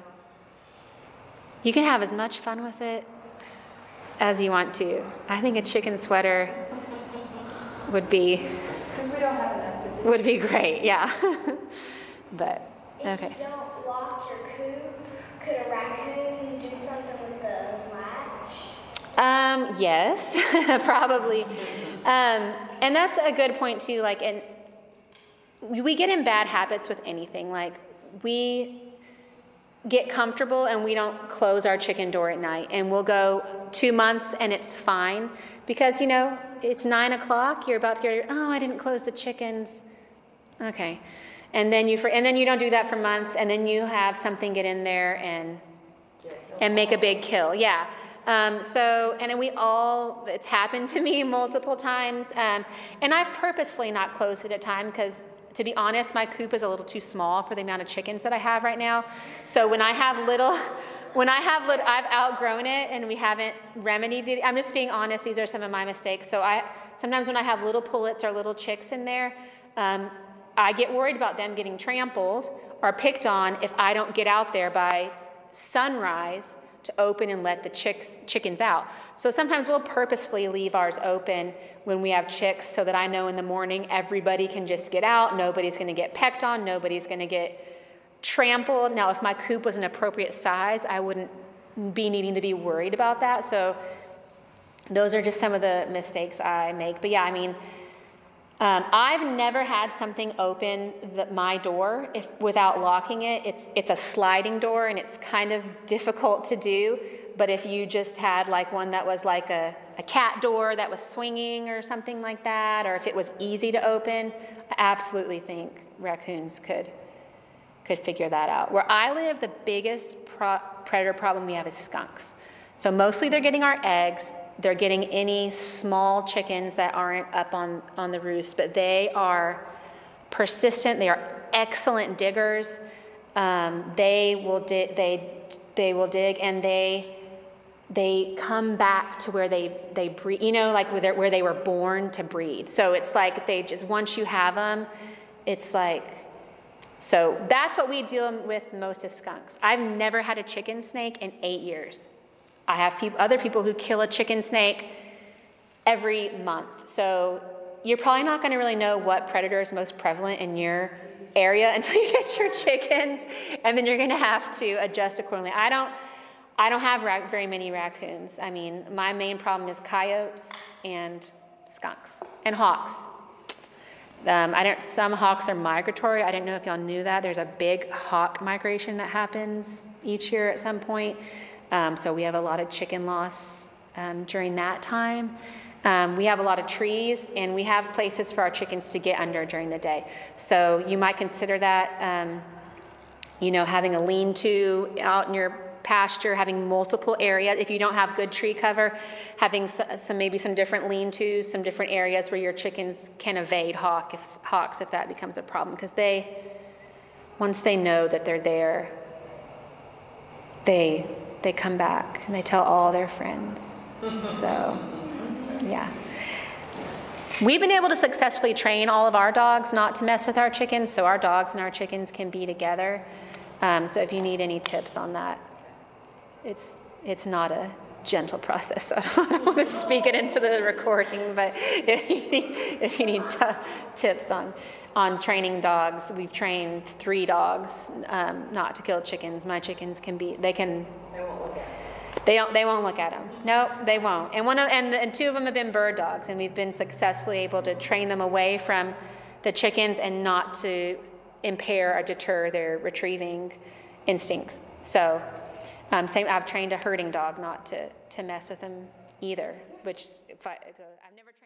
you can have as much fun with it as you want to. I think a chicken sweater would be Because we don't have enough to do. would be great. Yeah. But If okay. you don't lock your coop, could a raccoon do something with the latch? Um, yes, probably. Um, and that's a good point too. Like, and we get in bad habits with anything. Like, we get comfortable and we don't close our chicken door at night, and we'll go two months and it's fine because, you know, it's nine o'clock. You're about to get. Oh, I didn't close the chickens. Okay, and then you for, and then you don't do that for months, and then you have something get in there and and make a big kill. Yeah. Um, so, and we all, it's happened to me multiple times. Um, and I've purposefully not closed it at a time because, to be honest, my coop is a little too small for the amount of chickens that I have right now. So when I have little, when I have little, I've outgrown it and we haven't remedied it. I'm just being honest. These are some of my mistakes. So I, sometimes when I have little pullets or little chicks in there, um, I get worried about them getting trampled or picked on if I don't get out there by sunrise to open and let the chicks chickens out. So sometimes we'll purposefully leave ours open when we have chicks so that I know in the morning everybody can just get out, nobody's gonna get pecked on, nobody's gonna get trampled. Now, if my coop was an appropriate size, I wouldn't be needing to be worried about that. So those are just some of the mistakes I make. But yeah, I mean, Um, I've never had something open the, my door if, without locking it. It's it's a sliding door and it's kind of difficult to do. But if you just had like one that was like a, a cat door that was swinging or something like that, or if it was easy to open, I absolutely think raccoons could could figure that out. Where I live, the biggest pro- predator problem we have is skunks. So mostly they're getting our eggs. They're getting any small chickens that aren't up on, on the roost, but they are persistent. They are excellent diggers. Um, they will dig. They they will dig, and they they come back to where they they breed. You know, like where, where they were born to breed. So it's like they just once you have them, it's like. So that's what we deal with most as skunks. I've never had a chicken snake in eight years. I have pe- other people who kill a chicken snake every month. So you're probably not going to really know what predator is most prevalent in your area until you get your chickens, and then you're going to have to adjust accordingly. I don't, I don't have ra- very many raccoons. I mean, my main problem is coyotes and skunks and hawks. Um, I don't. Some hawks are migratory. I didn't know if y'all knew that. There's a big hawk migration that happens each year at some point. Um, so we have a lot of chicken loss um, during that time. Um, we have a lot of trees, and we have places for our chickens to get under during the day. So you might consider that, um, you know, having a lean-to out in your pasture, having multiple areas. If you don't have good tree cover, having some, maybe some different lean-tos, some different areas where your chickens can evade hawk if, hawks if that becomes a problem. Because they, once they know that they're there, they they come back and they tell all their friends. So, yeah. We've been able to successfully train all of our dogs not to mess with our chickens, so our dogs and our chickens can be together. Um, so if you need any tips on that, it's it's not a gentle process. So I don't want to speak it into the recording, but if you need, if you need t- tips on on training dogs, we've trained three dogs um, not to kill chickens. My chickens can be, they can. They won't look at it. They don't. They won't look at them. No, they won't. And one of and, and two of them have been bird dogs, and we've been successfully able to train them away from the chickens and not to impair or deter their retrieving instincts. So, um, same. I've trained a herding dog not to to mess with them either. Which if I, I've never trained.